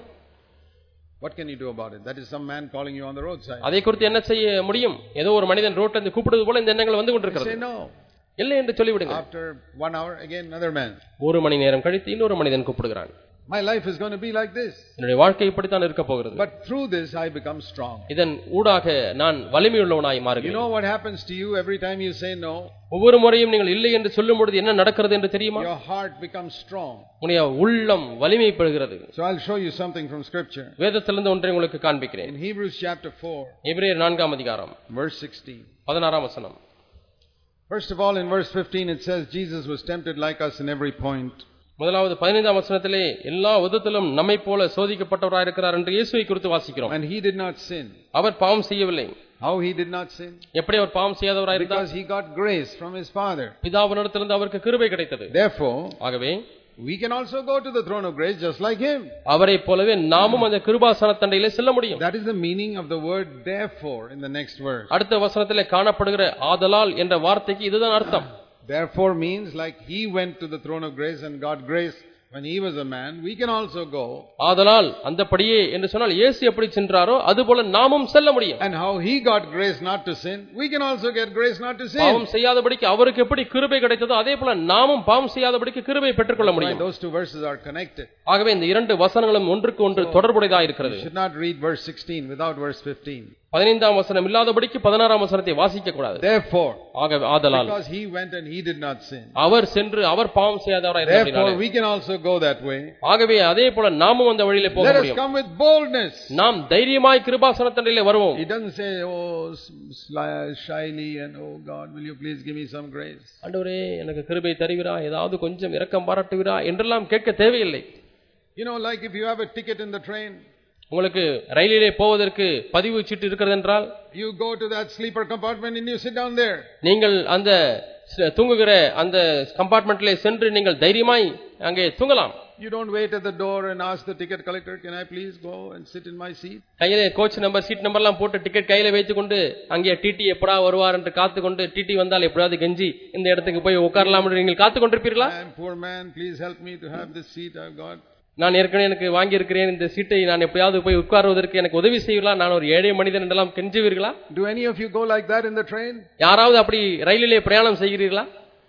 What can you do about it? That is some man calling you on the roadside. அதை குறித்து என்ன செய்ய முடியும்? ஏதோ ஒரு மனிதன் ரோட்ல இருந்து கூப்பிடுவது போல இந்த எண்ணங்கள் வந்து கொண்டிருக்கிறது. Say no. இல்லை என்று சொல்லிவிடுங்க. After one hour again another man. ஒரு மணி நேரம் கழித்து இன்னொரு மனிதன் கூப்பிடுகிறான். My life is going to be like this. என்னுடைய வாழ்க்கை இப்படி தான் இருக்க போகிறது. But through this I become strong. இதன் ஊடாக நான் வலிமையுள்ளவனாய் மாறுகிறேன். You know what happens to you every time you say no? ஒவ்வொரு முறையும் நீங்கள் இல்லை என்று சொல்லும் பொழுது என்ன நடக்கிறது என்று தெரியுமா? Your heart becomes strong. உன்னுடைய உள்ளம் வலிமை பெறுகிறது. So I'll show you something from scripture. வேதத்திலிருந்து ஒன்றை உங்களுக்கு காண்பிக்கிறேன். In Hebrews chapter four. எபிரேயர் நான்காம் அதிகாரம். Verse sixteen. பதினாறாம் வசனம். First of all, in verse fifteen it says Jesus was tempted like us in every point. முதலாவது பதினைந்தாம் வசனத்திலே எல்லா விதத்திலும் நம்மை போல சோதிக்கப்பட்டவராய் இருக்கிறார் என்று இயேசுவை குறித்து வாசிக்கிறோம். And he did not sin. அவர் பாவம் செய்யவில்லை. How he did not sin? எப்படி அவர் பாவம் செய்யாதவராய் இருந்தார்? Because he got grace from his Father. பிதாவினிடத்திலிருந்து அவருக்கு கிருபை கிடைத்தது. Therefore, ஆகவே we can also go to the throne of grace just like him. அவரை போலவே நாமும் அந்த கிருபாசன தண்டையிலே செல்ல முடியும். That is the meaning of the word therefore in the next verse. அடுத்த வசனத்திலே காணப்படுகிற ஆதலால் என்ற வார்த்தைக்கு இதுதான் அர்த்தம். Therefore means like he went to the throne of grace and got grace when he was a man, we can also go. ஆதலால் அந்தபடியே என்று சொன்னால் இயேசு எப்படி சென்றாரோ அதுபோல நாமும் செல்ல முடியும். And how he got grace not to sin, we can also get grace not to sin. பாவம் செய்யாதபடிக்கு அவருக்கு எப்படி கிருபை கிடைத்ததோ அதே போல நாமும் பாவம் செய்யாதபடிக்கு கிருபை பெற்றுக்கொள்ள முடியும். Those two verses are connected. ஆகவே இந்த இரண்டு வசனங்களும் ஒன்றுக்கு ஒன்று தொடர்புடையதாக இருக்கிறது. You should not read verse sixteen without verse fifteen. பதினைந்தாம் வசனம் இல்லாதபடிக்கு பதினாறாம் வசனத்தை வாசிக்க கூடாது. Therefore, ஆகவே ஆதலால், because he went and he did not sin, அவர் சென்று அவர் பாவம் செய்யாதவராய் இருந்தார். therefore we can also go that way. ஆகவே அதே போல நாமும் அந்த வழியிலே போக முடியும். Let us come with boldness. நாம் தைரியமாய் கிருபாசனத்தண்டையிலே வருவோம். He doesn't say, oh shyly and oh God, will you please give me some grace. ஆண்டவரே எனக்கு கிருபை தருவீரா, ஏதாவது கொஞ்சம் இரக்கம் பாராட்டுவீரா என்றெல்லாம் கேட்க தேவையில்லை. You know, like if you have a ticket in the train, உங்களுக்கு ரயிலிலே போவதற்கு பதிவு சீட்டு இருக்கிறது என்றால், you go to that sleeper compartment and you sit down there. நீங்கள் அந்த தூங்குகிற அந்த கம்பார்ட்மெண்ட்டிலே சென்று நீங்கள் தைரியமாய் அங்கே தூங்கலாம். You don't wait at the door and ask the ticket collector, can I please go and sit in my seat? கையிலே coach number seat நம்பர்லாம் போட்டு டிக்கெட் கையில வைத்துக்கொண்டு அங்கே டிடி எப்படா வருவார் என்று காத்துக்கொண்டு டிடி வந்தால் எப்படியாவது கெஞ்சி இந்த இடத்துக்கு போய் உட்காரலாம் என்று நீங்கள் காத்துக் கொண்டிருப்பீர்களா? Poor man, please help me to have this seat I've got. நான் ஏற்கனவே எனக்கு வாங்கி இருக்கிறேன் இந்த சீட்டை, நான் எப்பயாவது போய் உட்காருவதற்கு எனக்கு உதவி செய்வீர்களா, நான் ஒரு ஏழை மனிதன் என்றெல்லாம் கெஞ்சுவீர்களா? Do any of you go like that in the train? யாராவது அப்படி ரயிலிலே பிரயாணம் செய்கிறீர்களா?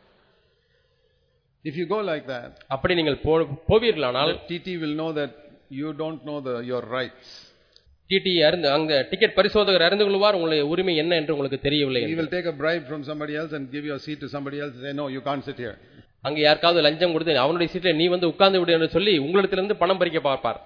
If you go like that, அப்படி நீங்கள் போவீர்களானால் T T will know that you don't know the your rights. TT அறிந்து அங்க டிக்கெட் பரிசோதகர் அறிந்து கொள்வார் உங்களுடைய உரிமை என்ன என்று உங்களுக்கு தெரியவில்லை. He will take a bribe from somebody else and give your seat to somebody else and say no, you can't sit here. அங்க யாருக்காவது லஞ்சம் கொடுத்து அவனுடைய சீட்டில் நீ வந்து உட்கார்ந்து விடு என்று சொல்லி உங்களிடத்திலிருந்து பணம் பறிக்க பார்ப்பார்.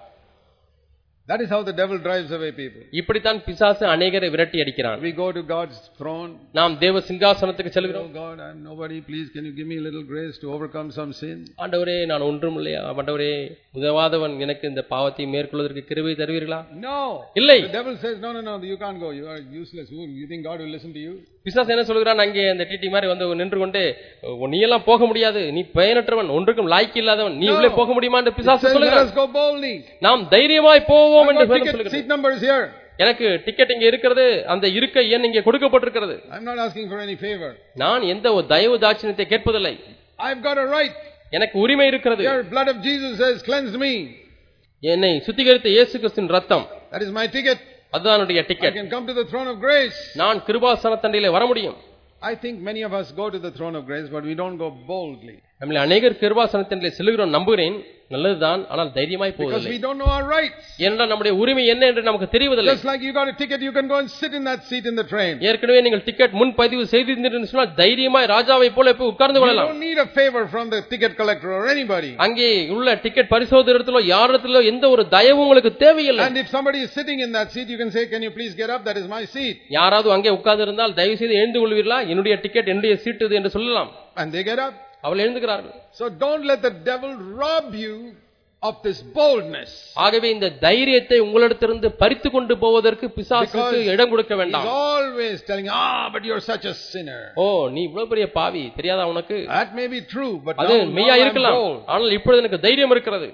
That is how the devil drives away people. இப்படித்தான் பிசாசு அநேகரை விரட்டி அடிக்கிறான். We go to God's throne. நாம் தேவ சிங்காசனத்துக்கு செல்கிறோம். Oh God, I am nobody, please can you give me a little grace to overcome some sin? ஆண்டவரே நான் ஒன்றும் இல்லையா, ஆண்டவரே உதவாதவன், எனக்கு இந்த பாவத்தை மேற்கொள்வதற்கு கிருபை தருவீர்களா? No. இல்லை. The devil says no no no, you can't go, you are useless. You think God will listen to you? பிசாசு என்ன சொல்கிறான், அங்கே அந்த டிடி மாதிரி வந்து நின்று கொண்டு நீ எல்லாம் போக முடியாது, நீ பயனற்றவன், ஒன்றுக்கும் லாய்க்கு இல்லாதவன், நீ உள்ளே போக முடியுமா என்று பிசாசு சொல்கிறான். நாம் தைரியமாய் போவோம் என்று சொல்கிறார். Seat number is here. எனக்கு டிக்கெட் இங்க இருக்கிறது, அந்த இருக்கை எண் இங்கே கொடுக்கப்பட்டிருக்கிறது. I am not asking for any favor. நான் எந்த ஒரு தயவு தாட்சியத்தை கேட்பதில்லை. I have got a right. எனக்கு உரிமை இருக்கிறது. Your blood of Jesus has cleansed me. என்னை சுத்திகரித்த இயேசு கிறிஸ்துவின் ரத்தம், that is my ticket. அதுதான் என்னுடைய ticket. I can come to the throne of grace. நான் கிருபாசனத்தண்டையிலே வர முடியும். I think many of us go to the throne of grace, but we don't go boldly. நம்மள அநேகர் கிருபாசனத்திலே செல்கிறோம், நம்புகிறேன், நல்லதுதான், ஆனால் தைரியமாய் போவதில்லை. Because we don't know our rights. ஏனென்றால் நம்முடைய உரிமை என்ன என்று நமக்கு தெரியவில்லை. Just like you got a ticket, you can go and sit in that seat in the train. ஏற்கனவே நீங்கள் டிக்கெட் முன்பதிவு செய்திருந்தீர்கள் சொன்னால் தைரியமாய் ராஜாவை போல போய் உட்கார்ந்து கொள்ளலாம். You don't need a favor from the ticket collector or anybody. அங்கே உள்ள டிக்கெட் பரிசோதகரிடத்திலோ யாரிடத்திலோ எந்த ஒரு தயவும் உங்களுக்கு தேவையில்லை. And if somebody is sitting in that seat, you can say, can you please get up, that is my seat. யாராவது அங்கே உட்கார்ந்து இருந்தால் தயவு செய்து எழுந்து கொள்வீர்களா, என்னுடைய டிக்கெட் என்னுடைய சீட் இது என்று சொல்லலாம். And they get up. அவர்கள் எழுந்துகிறார்கள். So don't let the devil rob you of this boldness. ஆகவே இந்த தைரியத்தை உங்களிடத்திலிருந்து பறித்து கொண்டு போவதற்கு பிசாசுக்கு இடம் கொடுக்க வேண்டாம். He is always telling, ah but you are such a sinner. ஓ நீ இவ்வளவு பெரிய பாவி, தெரியாதா உனக்கு? That may be true, but அது மெய்யா இருக்கலாம், ஆனால் இப்பொழுது எனக்கு தைரியம் இருக்கிறது.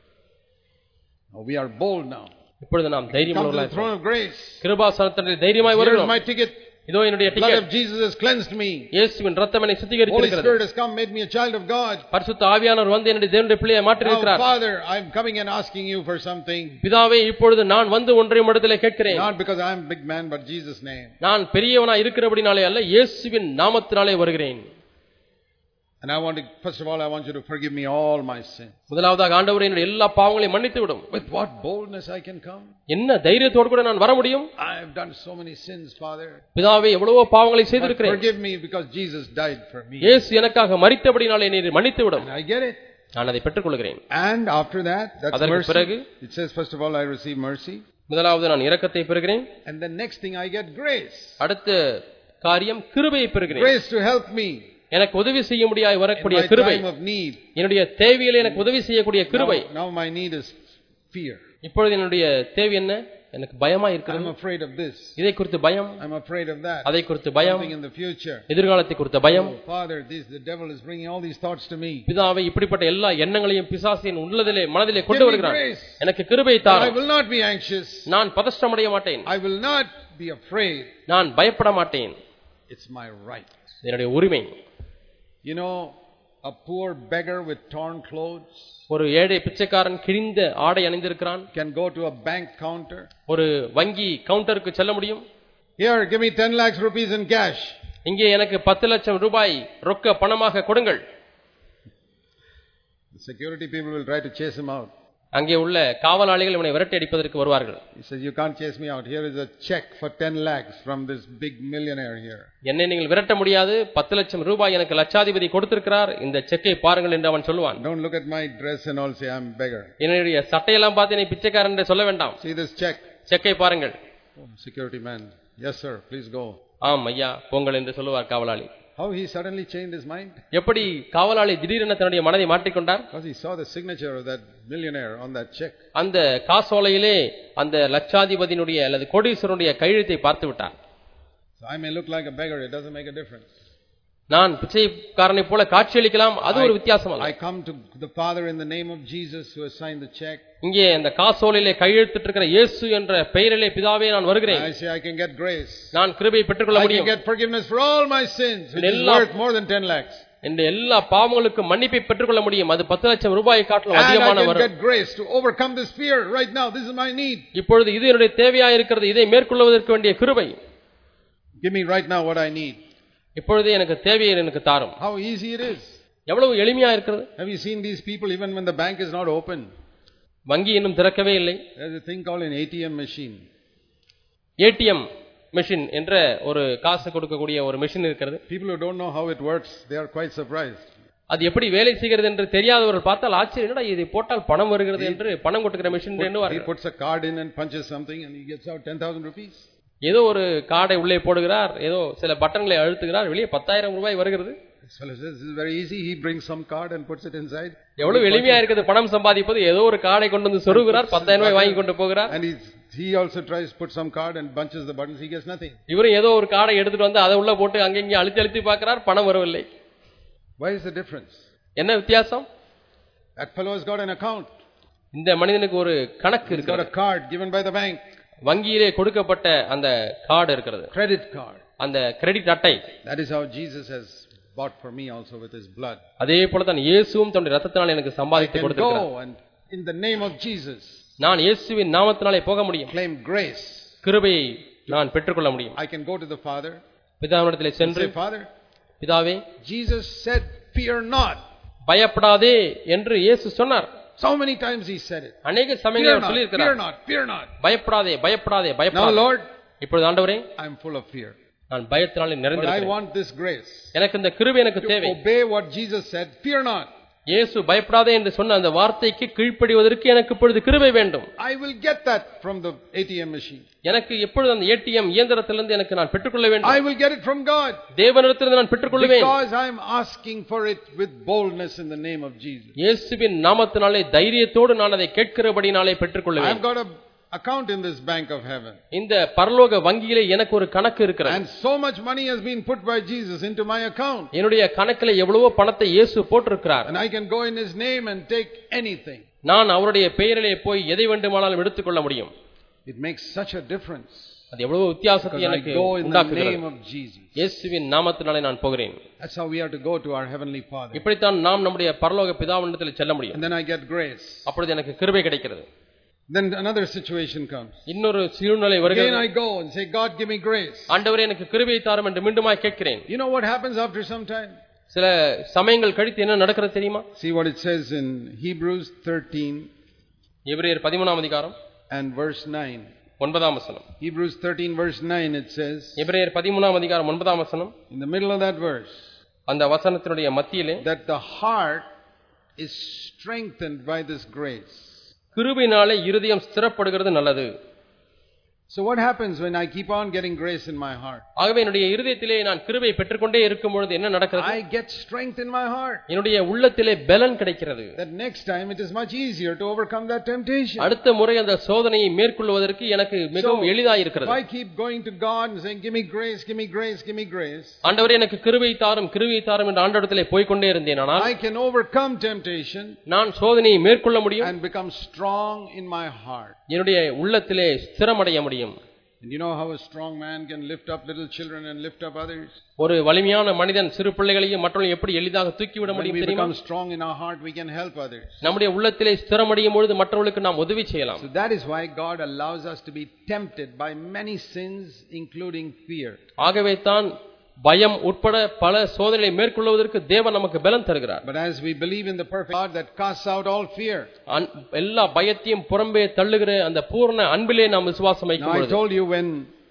We are bold now. இப்பொழுது நாம் தைரியமானவர்களாக இருக்கிறோம். Throne of grace. கிருபாசனத்திலே தைரியமாய் வருகிறோம். My ticket. இதோ என்னுடைய ticket. Blood of Jesus has cleansed me. இயேசுவின் இரத்தம் என்னை சுத்திகரித்திருக்கிறது. Holy Spirit has come, made me a child of God. பரிசுத்த ஆவியானவர் வந்து என்னை தேவனுடைய பிள்ளையாய் மாற்றி இருக்கிறார். Father, I am coming and asking you for something. பிதாவே இப்பொழுது நான் வந்து ஒன்றை உம்மிடத்திலே கேட்கிறேன். Not because I am a big man, but Jesus name. நான் பெரியவனாய் இருக்கிறபடினாலே அல்ல, இயேசுவின் நாமத்தினாலே வருகிறேன். And I want to, first of all, I want you to forgive me all my sins. முதலாவதாக ஆண்டவரே என்னுடைய எல்லா பாவங்களையும் மன்னித்து விடும். With what boldness I can come? என்ன தைரியத்தோடு கூட நான் வர முடியும்? I have done so many sins, Father. பிதாவே எவ்வளவோ பாவங்களை செய்திருக்கிறேன். Forgive me because Jesus died for me. இயேசு எனக்காக மரித்தபடினாலே நீர் மன்னித்து விடும். I get it. நான் அதை பெற்றுக்கொள்கிறேன். And after that, that's அதற்கு பிறகு it says first of all I receive mercy. முதலாவது நான் இரக்கத்தை பெறுகிறேன். And the next thing I get grace. அடுத்த காரியம் கிருபையை பெறுகிறேன். Grace to help me. எனக்கு உதவி செய்ய முடியாய் வரக்கூடிய கிருபை, என்னுடைய தேவையிலே எனக்கு உதவி செய்யக்கூடிய கிருபை. Now my need is fear. இப்பொழுது என்னுடைய தேவை என்ன? எனக்கு பயமா இருக்கிறது. I'm afraid of this. இதை குறித்து பயம். I'm afraid of that. அதை குறித்து பயம். Something in the future. எதிர்காலத்தை குறித்த பயம். Oh, Father, this the devil is bringing all these thoughts to me. பிதாவே இப்படிப்பட்ட எல்லா எண்ணங்களையும் பிசாசு என் உள்ளதிலே மனதிலே கொண்டு வருகிறான். எனக்கு கிருபை தாரும். I will not be anxious. நான் பதஷ்டமடைய மாட்டேன். I will not be afraid. நான் பயப்பட மாட்டேன். It's my right. என்னுடைய உரிமை. You know, a poor beggar with torn clothes ஒரு ஏழை பிச்சைக்காரன் கிழிந்த ஆடை அணிந்திருக்கிறான். can go to a bank counter. ஒரு வங்கி கவுண்டருக்கு செல்ல முடியும். Here, give me ten lakhs rupees in cash. இங்கே எனக்கு பத்து லட்சம் ரூபாய் ரொக்க பணமாக கொடுங்கள். The security people will try to chase him out. அங்கே உள்ள காவலாளிகள் இவனை விரட்டி அடிப்பதற்கு வருவார்கள். He says, you can't chase me out. Here is a check for ten lakhs from this big millionaire here. என்னை நீங்கள் விரட்ட முடியாது. பத்து லட்சம் ரூபாய் எனக்கு லட்சாதிபதி கொடுத்திருக்கிறார். இந்த செக்கை பாருங்கள் என்று அவன் சொல்லுவான். Don't look at my dress and all say I'm beggar. என்னுடைய சட்டையெல்லாம் பார்த்து நீ பிச்சைக்காரன் என்று சொல்ல வேண்டாம். See this check. செக்கை பாருங்கள். Oh, security man. Yes sir, please go. ஆம் ஐயா போங்கள் என்று சொல்லுவார் காவலாளி. How he suddenly changed his mind? எப்படி காவலாளி திடீரென தன்னுடைய மனதை மாற்றிக் கொண்டார்? Because he saw the signature of that millionaire on that check. அந்த காசோலையிலே அந்த லட்சாதிபதியினுடைய அல்லது கோடீஸ்வரனுடைய கையெழுத்தை பார்த்து விட்டார். So I may look like a beggar, it doesn't make a difference. நான் பிச்சைக்காரனை போல காட்சியளிக்கலாம், அது ஒரு வித்தியாசம் அல்ல. I come to the Father in the name of Jesus who has signed the check. இங்கே அந்த காசோலையிலே கையெழுத்திட்டு இருக்கிற இயேசு என்ற பெயரிலே பிதாவே நான் வருகிறேன். I say I can get grace. நான் கிருபையை பெற்றுக்கொள்ள முடியும். I can get forgiveness for all my sins, which is worth more than ten lakhs. இந்த எல்லா பாவங்களுக்கும் மன்னிப்பை பெற்றுக்கொள்ள முடியும். அது பத்து லட்சம் ரூபாயை காட்டிலும் அதிகமான வரும். I can get grace to overcome this fear right now. This is my need. இப்பொழுது இது என்னுடைய தேவையாக இருக்கிறது. இதை மேற்கொள்வதற்கு வேண்டிய கிருபை. Give me right now what I need. இப்பொழுது எனக்கு தேவையை எனக்கு தாரும். How easy it is. எவ்வளவு எளிமையா இருக்கிறது. Have you seen these people even when the bank is not open? வங்கி இன்னும் திறக்கவே இல்லை. There's a thing called an A T M machine. A T M machine என்ற ஒரு காசு கொடுக்கக்கூடிய ஒரு மெஷின் இருக்கிறது. People who don't know how it works, they are quite surprised. அது எப்படி வேலை செய்கிறது என்று தெரியாதவர்கள் பார்த்தால் ஆச்சரியம், என்னடா இதை போட்டால் பணம் வருகிறது என்று பணம் கொடுக்கிற மெஷின் என்னுவார்கள். He puts a card in and punches something and he gets out ten thousand rupees. ஏதோ ஒரு கார்டை உள்ளே போடுகிறார், ஏதோ சில பட்டன்களை அழுத்துகிறார், வெளியே பத்தாயிரம் ரூபாய் வருகிறது. This is very easy. He brings some card and puts it inside. எவ்வளவு எளிமையா இருக்குது பணம் சம்பாதிப்பது. ஏதோ ஒரு கார்டை கொண்டு வந்து சொருகிறார், பத்தாயிரம் ரூபாய் வாங்கி கொண்டு போகிறார். And he also tries to put some card and bunches the buttons. He gets nothing. இவரும் ஏதோ ஒரு கார்டை எடுத்துட்டு வந்து அதை உள்ள போட்டு அங்கங்க அழுத்தி அழுத்தி பார்க்கிறார், பணம் வரவில்லை. Why is the difference? என்ன வித்தியாசம்? That fellow has got an account. இந்த மனிதனுக்கு ஒரு கணக்கு இருக்கு. He's got a card given by the bank. வங்கியிலே கொடுக்கப்பட்ட அந்த கார்டு இருக்கிறது. Credit card. அந்த கிரெடிட் அட்டை. That is how Jesus has bought for me also with his blood. அதே போல தான் இயேசுவும் தன்னுடைய இரத்தத்தினாலே எனக்கு சம்பாதித்து கொடுத்திருக்கிறார். Go and in the name of Jesus. நான் இயேசுவின் நாமத்தினாலே போக முடியும். Claim grace. கிருபையை நான் பெற்றுக்கொள்ள முடியும். I can go to the Father. பிதாவினிடத்திலே சென்று, Father, பிதாவே, Jesus said, fear not. பயப்படாதே என்று இயேசு சொன்னார். So many times he said it. அநேக சமயங்களில் சொல்லி இருக்கிறார். Fear not, fear not. பயப்படாதே, பயப்படாதே, பயப்படாதே. Now Lord, இப்பொழுது ஆண்டவரே, I am full of fear. நான் பயத்தினாலே நிறைந்திருக்கிறேன். But I want this grace. எனக்கு இந்த கிருபை எனக்கு தேவை. To obey what Jesus said, fear not. இயேசு பயப்படாதே என்று சொன்ன அந்த வார்த்தைக்கு கீழ்ப்படிவதற்கு எனக்கு இப்பொழுது கிருபை வேண்டும். I will get that from the A T M machine. எனக்கு எப்பொழுது அந்த A T M இயந்திரத்திலிருந்து எனக்கு நான் பெற்றுக்கொள்ள வேண்டும். I will get it from God. தேவனிடத்திலிருந்து நான் பெற்றுக்கொள்வேன். Because I am asking for it with boldness in the name of Jesus. இயேசுவின் நாமத்தினாலே தைரியத்தோடு நான் அதை கேட்கிறபடினாலே பெற்றுக்கொள்வேன். I have got a account in this bank of heaven. இந்த பரலோக வங்கியிலே எனக்கு ஒரு கணக்கு இருக்கிறது. And so much money has been put by Jesus into my account. என்னுடைய கணக்கிலே எவ்வளவோ பணத்தை இயேசு போட்டிருக்கிறார். And I can go in his name and take anything. நான் அவருடைய பெயரிலே போய் எதை வேண்டுமானாலும் எடுத்துக்கொள்ள முடியும். It makes such a difference. அது எவ்வளவு வித்தியாசத்தை எனக்கு உண்டாக்குகிறது. இயேசுவின் நாமத்தினாலே நான் போகிறேன். That's how we have to go to our heavenly Father. இப்படித்தான் நாம் நம்முடைய பரலோக பிதாவினிடத்தில் செல்ல முடியும். And then I get grace. அப்பொழுது எனக்கு கிருபை கிடைக்கிறது. Then another situation comes. இன்னொரு சூழ்நிலை வருகிறது. Again I go and say, God, give me grace. ஆண்டவரே எனக்கு கிருபையை தாரும் என்று மீண்டுமாய் கேட்கிறேன். You know what happens after some time? சில சமயங்கள் கழித்து என்ன நடக்கிறது தெரியுமா? See what it says in Hebrews thirteen. எபிரேயர் பதிமூன்றாம் அதிகாரம் and verse nine. ஒன்பதாம் வசனம். Hebrews thirteen verse nine it says. எபிரேயர் பதிமூன்றாம் அதிகாரம் ஒன்பதாம் வசனம். In the middle of that verse. அந்த வசனத்தினுடைய மத்தியிலே, that the heart is strengthened by this grace. கிருபையினாலே இருதயம் ஸ்திரப்படுகிறது நல்லது. So what happens when I keep on getting grace in my heart? ஆகவே என்னுடைய இருதயத்திலே நான் கிருபை பெற்றுக்கொண்டே இருக்கும் பொழுது என்ன நடக்கிறது? I get strength in my heart. என்னுடைய உள்ளத்திலே பலன் கிடைக்கிறது. That next time it is much easier to overcome that temptation. அடுத்த முறை அந்த சோதனையை மேற்கொள்வதற்கு எனக்கு மிகவும் எளிதாக இருக்கிறது. If I keep going to God and saying give me grace, give me grace, give me grace. ஆண்டவரே எனக்கு கிருபை தாரும், கிருபை தாரும் என்று ஆண்டவரிடத்திலே போய் கொண்டே இருந்தேனானால் I can overcome temptation. நான் சோதனையை மேற்கொள்ள முடியும். And become strong in my heart. என்னுடைய உள்ளத்திலே ஸ்திரமடைய முடியும். And you know how a strong man can lift up little children and lift up others? ஒரு வலிமையான மனிதன் சிறு பிள்ளைகளையும் மற்றவர்களையும் எப்படி எளிதாக தூக்கி விட முடியும் தெரியுமா? When we become strong in our heart, we can help others. நம்முடைய உள்ளத்திலே ஸ்திரமடையும் பொழுது மற்றவர்களுக்கு நாம் உதவி செய்யலாம். So that is why God allows us to be tempted by many sins, including fear. ஆகவே தான் பயம் உட்பட பல சோதனைகளை மேற்கொள்வதற்கு தேவன் நமக்கு பலன் தருகிறார். But as we believe in the perfect God that casts out all fear. எல்லா பயத்தையும் புறம்பே தள்ளுகிற அந்த பூரண அன்பிலே நாம் விசுவாசம் வைக்கும் பொழுது. I told you when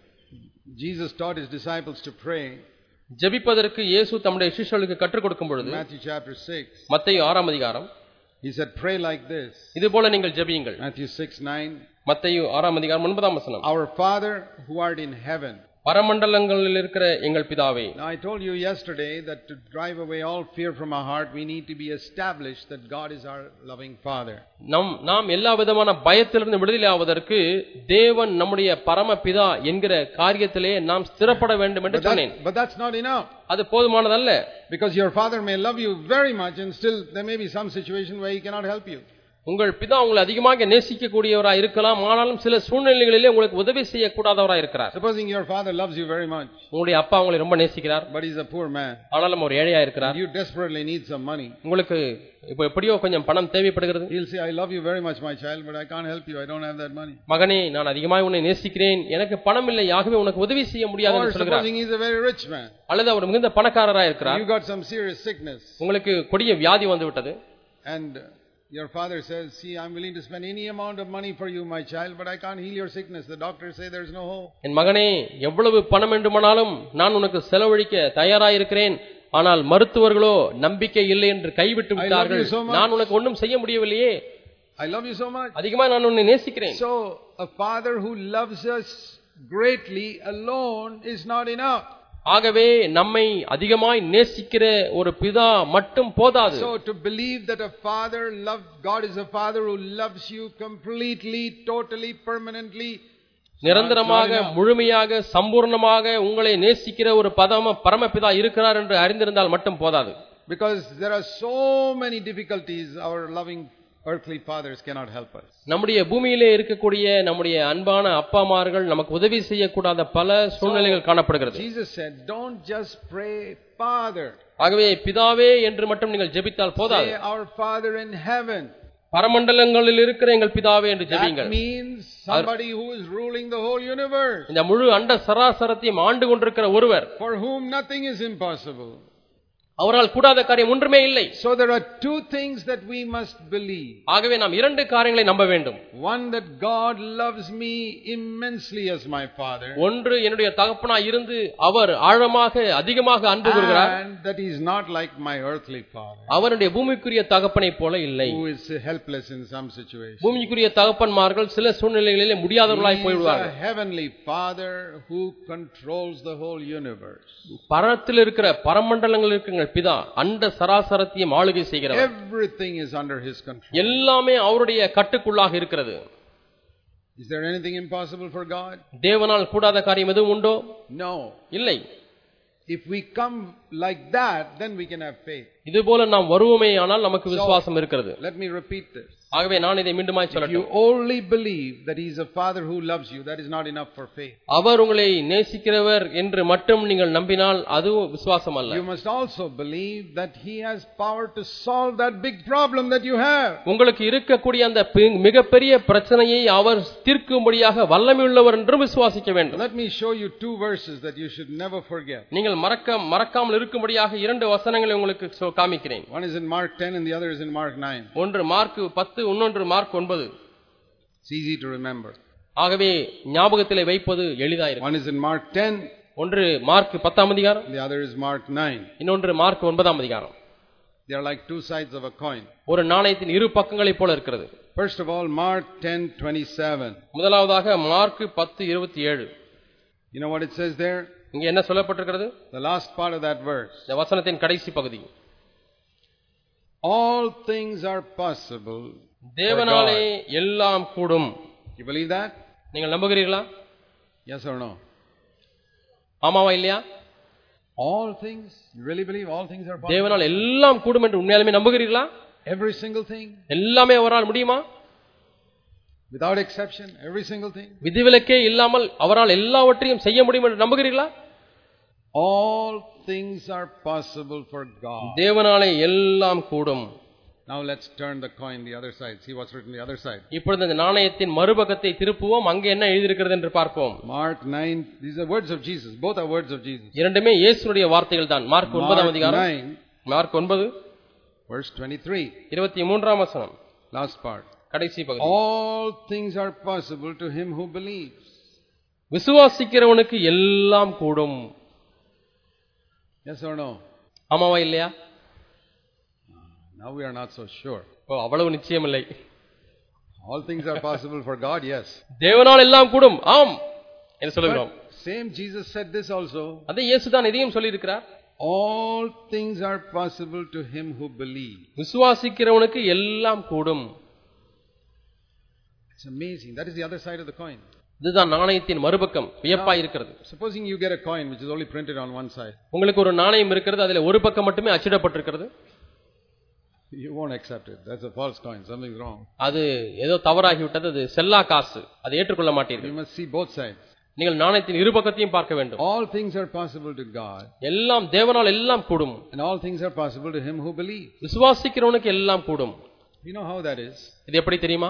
Jesus taught his disciples to pray. ஜெபிப்பதற்கு இயேசு தம்முடைய சீஷர்களுக்கு கற்றுக் கொடுக்கும் பொழுது Matthew chapter six. மத்தேயு ஆறாம் அதிகாரம். He said pray like this. இதுபோல நீங்கள் ஜெபியுங்கள். Matthew six nine. மத்தேயு ஆறாம் அதிகாரம் ஒன்பதாம் வசனம். Our Father who art in heaven. பரமண்டலங்களில் இருக்கிற எங்கள் பிதாவே. Now I told you yesterday that to drive away all fear from our heart we need to be established that God is our loving Father. நாம் நாம் எல்லா விதமான பயத்திலிருந்து விடுதலை ஆவதற்கு தேவன் நம்முடைய பரமபிதா என்கிற காரியத்திலே நாம் ஸ்திரப்பட வேண்டும் என்று சொன்னேன். But that's not enough. அது போதுமானதல்ல. Because your father may love you very much and still there may be some situation where he cannot help you. உங்கள் பிதா உங்களை அதிகமாக நேசிக்க கூடியவராய் இருக்கலாம், ஆனாலும் சில சூழ்நிலைகளிலே உங்களுக்கு உதவி செய்ய கூடாதவராய் இருக்கிறார். Supposing your father loves you very much. உங்களுடைய அப்பா உங்களை ரொம்ப நேசிக்கிறார். But he's a poor man. ஆனாலும் ஒரு ஏழையா இருக்கிறார். You desperately need some money. உங்களுக்கு இப்போ எப்படியோ கொஞ்சம் பணம் தேவைப்படுகிறது. He'll say I love you very much my child but I can't help you, I don't have that money. மகனே நான் அதிகமாக உன்னை நேசிக்கிறேன், எனக்கு பணம் இல்லை, ஆகவே உனக்கு உதவி செய்ய முடியாது என்று சொல்கிறார். Supposing he's a very rich man. அல்லது அவர் மிகுந்த பணக்காரராய் இருக்கிறார். You got some serious sickness. உங்களுக்கு கொடிய வியாதி வந்து விட்டது. And your father says, see, I'm willing to spend any amount of money for you, my child, but I can't heal your sickness. The doctors say there's no hope. என் மகனே எவ்வளவு பணம் வேண்டுமானாலும் நான் உனக்கு செலவழிக்க தயாராக இருக்கிறேன், ஆனால் மருத்துவர்களோ நம்பிக்கை இல்லை என்று கைவிட்டு விட்டார்கள். நான் உனக்கு ஒன்றும் செய்ய முடியவில்லையே. I love you so much. அதிகமாக நான் உன்னை நேசிக்கிறேன். So a father who loves us greatly alone is not enough. ஆகவே நம்மை அதிகமாய் நேசிக்கிற ஒரு பிதா மட்டும் போதாது. So to believe that a father love God is a father who loves you completely, totally, permanently, நிரந்தரமாக முழுமையாக சம்பூர்ணமாக உங்களை நேசிக்கிற ஒரு பதம பரமபிதா இருக்கிறார் என்று அறிந்திருந்தால் மட்டும் போதாது. Because there are so many difficulties our loving earthly fathers cannot help us. நம்முடைய பூமியிலே இருக்கக்கூடிய நம்முடைய அன்பான அப்பாமார்கள் நமக்கு உதவி செய்யக்கூடாத பல சூழ்நிலைகள் காணப்படுகிறது. Jesus said don't just pray Father. ஆகவே பிதாவே என்று மட்டும் நீங்கள் ஜெபித்தால் போதாது. Say our Father in heaven. பரமண்டலங்களில் இருக்கிற எங்கள் பிதாவே என்று ஜெபியுங்கள். That means somebody who is ruling the whole universe. இந்த முழு அண்ட சராசரத்தையும் ஆண்டு கொண்டிருக்கிற ஒருவர். For whom nothing is impossible. அவரால் கூடாத காரியம் ஒன்றுமே இல்லை. So there are two things that we must believe. ஆகவே நாம் இரண்டு காரியங்களை நம்ப வேண்டும். One, that God loves me immensely as my father. ஒன்று, என்னுடைய தகப்பனாய் இருந்து அவர் ஆழமாக அதிகமாக அன்பு கூறுகிறார். And that he is not like my earthly father. அவருடைய பூமிக்குரிய தகப்பனை போல இல்லை. Who is helpless in some situation. பூமிக்குரிய தகப்பன்மார்கள் சில சூழ்நிலைகளிலே முடியாதவர்களாய் போய்விடுவார்கள். He is a heavenly father who controls the whole universe. பரத்தில் இருக்கிற பரமண்டலங்களில் இருக்கிற பிதா அண்ட சராசரத்தையும் ஆளுகை செய்கிறவர். Everything is under his control. எல்லாமே அவருடைய கட்டுக்குள்ளாக இருக்கிறது. Is there anything impossible for God? தேவனால் கூடாத காரியம் எதுவும் உண்டோ? No. இல்லை. If we come like that, then we can have faith. இதுபோல நாம் வருவோமே ஆனால் நமக்கு விசுவாசம் இருக்கிறது. Let me repeat this. ஆகவே நான் இதை மீண்டுமாய் சொல்லட்டும். You only believe that he is a father who loves you, that is not enough for faith. அவர் உங்களை நேசிக்கிறவர் என்று மட்டும் நீங்கள் நம்பினால் அது விசுவாசம் அல்ல. You must also believe that he has power to solve that big problem that you have. உங்களுக்கு இருக்கக்கூடிய அந்த மிகப்பெரிய பிரச்சனையை அவர் தீர்க்கும்படியாக வல்லமையுள்ளவர் என்று விசுவாசிக்க வேண்டும். Let me show you two verses that you should never forget. நீங்கள் மறக்க மறக்காமல் இருக்கும்படியாக இரண்டு வசனங்களை உங்களுக்கு காமிக்கிறேன். One is in Mark ten and the other is in Mark nine. ஒன்று மார்க் பத்து, இன்னொன்று மார்க் ஒன்பது. It's easy to remember. ஆகவே ஞாபகத்திலே வைப்பது எளிதாக இருக்கும். One is in Mark ten. ஒன்று மார்க் பத்தாம் அதிகாரம். The other is Mark nine. இன்னொன்று மார்க் ஒன்பதாம் அதிகாரம். They are like two sides of a coin. ஒரு நாணயத்தின் இரு பக்கங்களைப் போல இருக்கிறது. First of all, Mark ten twenty-seven. முதலாவதாக Mark ten twenty-seven. You know what it says there? இங்க என்ன சொல்லப்பட்டிருக்கிறது? The last part of that verse. இந்த வசனத்தின் கடைசி பகுதி. All things are possible. தேவனாலே எல்லாம் கூடும். You believe that? நீங்கள் நம்புகிறீர்களா? Yes or no? ஆமாவா இல்லையா? All things? You really believe all things are possible? தேவனால் எல்லாம் கூடும் என்று உண்மையாலுமே நம்புகிறீர்களா? Every single thing? எல்லாமே அவரால் முடியுமா? Without exception, every single thing? விதிவிலக்கே இல்லாமல் அவரால் எல்லாவற்றையும் செய்ய முடியும் என்று நம்புகிறீர்களா? All things are possible for God. தேவனாலே எல்லாம் கூடும். Now let's turn the coin the other side. See what's written the other side. இப்பொழுது இந்த நாணயத்தின் மறுபக்கத்தை திருப்புவோம். அங்கே என்ன எழுதியிருக்கிறது என்று பார்ப்போம். Mark nine, these are words of Jesus. Both are words of Jesus. இரண்டுமே இயேசுவுடைய வார்த்தைகள் தான். மார்க் nine அதிகாரம். Mark nine verse twenty-three. twenty-three வசனம். Last part. கடைசி பகுதி. All things are possible to him who believes. விசுவாசிக்கிறவனுக்கு எல்லாம் கூடும். Yes or no? ஆமாவா இல்லையா? Now we are not so sure. ஓ அவ்வளவு நிச்சயம் இல்லை. All things are possible for God, yes. தேவனால் எல்லாம் கூடும். ஆம் என்று சொல்லுகிறோம். Same Jesus said this also. அதே இயேசு தான் இதையும் சொல்லி இருக்கிறார். All things are possible to him who believes. விசுவாசிக்கிறவனுக்கு எல்லாம் கூடும். It's amazing. That is the other side of the coin. இதுதான் நாணயத்தின் மறுபக்கம். வியப்பாய் இருக்கிறது. Supposing you get a coin which is only printed on one side. உங்களுக்கு ஒரு நாணயம் இருக்கிறது, அதிலே ஒரு பக்கம் மட்டுமே அச்சிடப்பட்டிருக்கிறது. You won't accept it. That's a false coin. Something's wrong. அது ஏதோ தவறாகி விட்டது. அது செல்லா காசு. அதை ஏற்றுக்கொள்ள மாட்டீர்கள். You must see both sides. நீங்கள் நாணயத்தின் இரு பக்கத்தையும் பார்க்க வேண்டும். All things are possible to God. எல்லாம் தேவனால் எல்லாம் கூடும். And all things are possible to him who believes. விசுவாசிக்கிறவனுக்கு எல்லாம் கூடும். You know how that is? இது எப்படி தெரியுமா?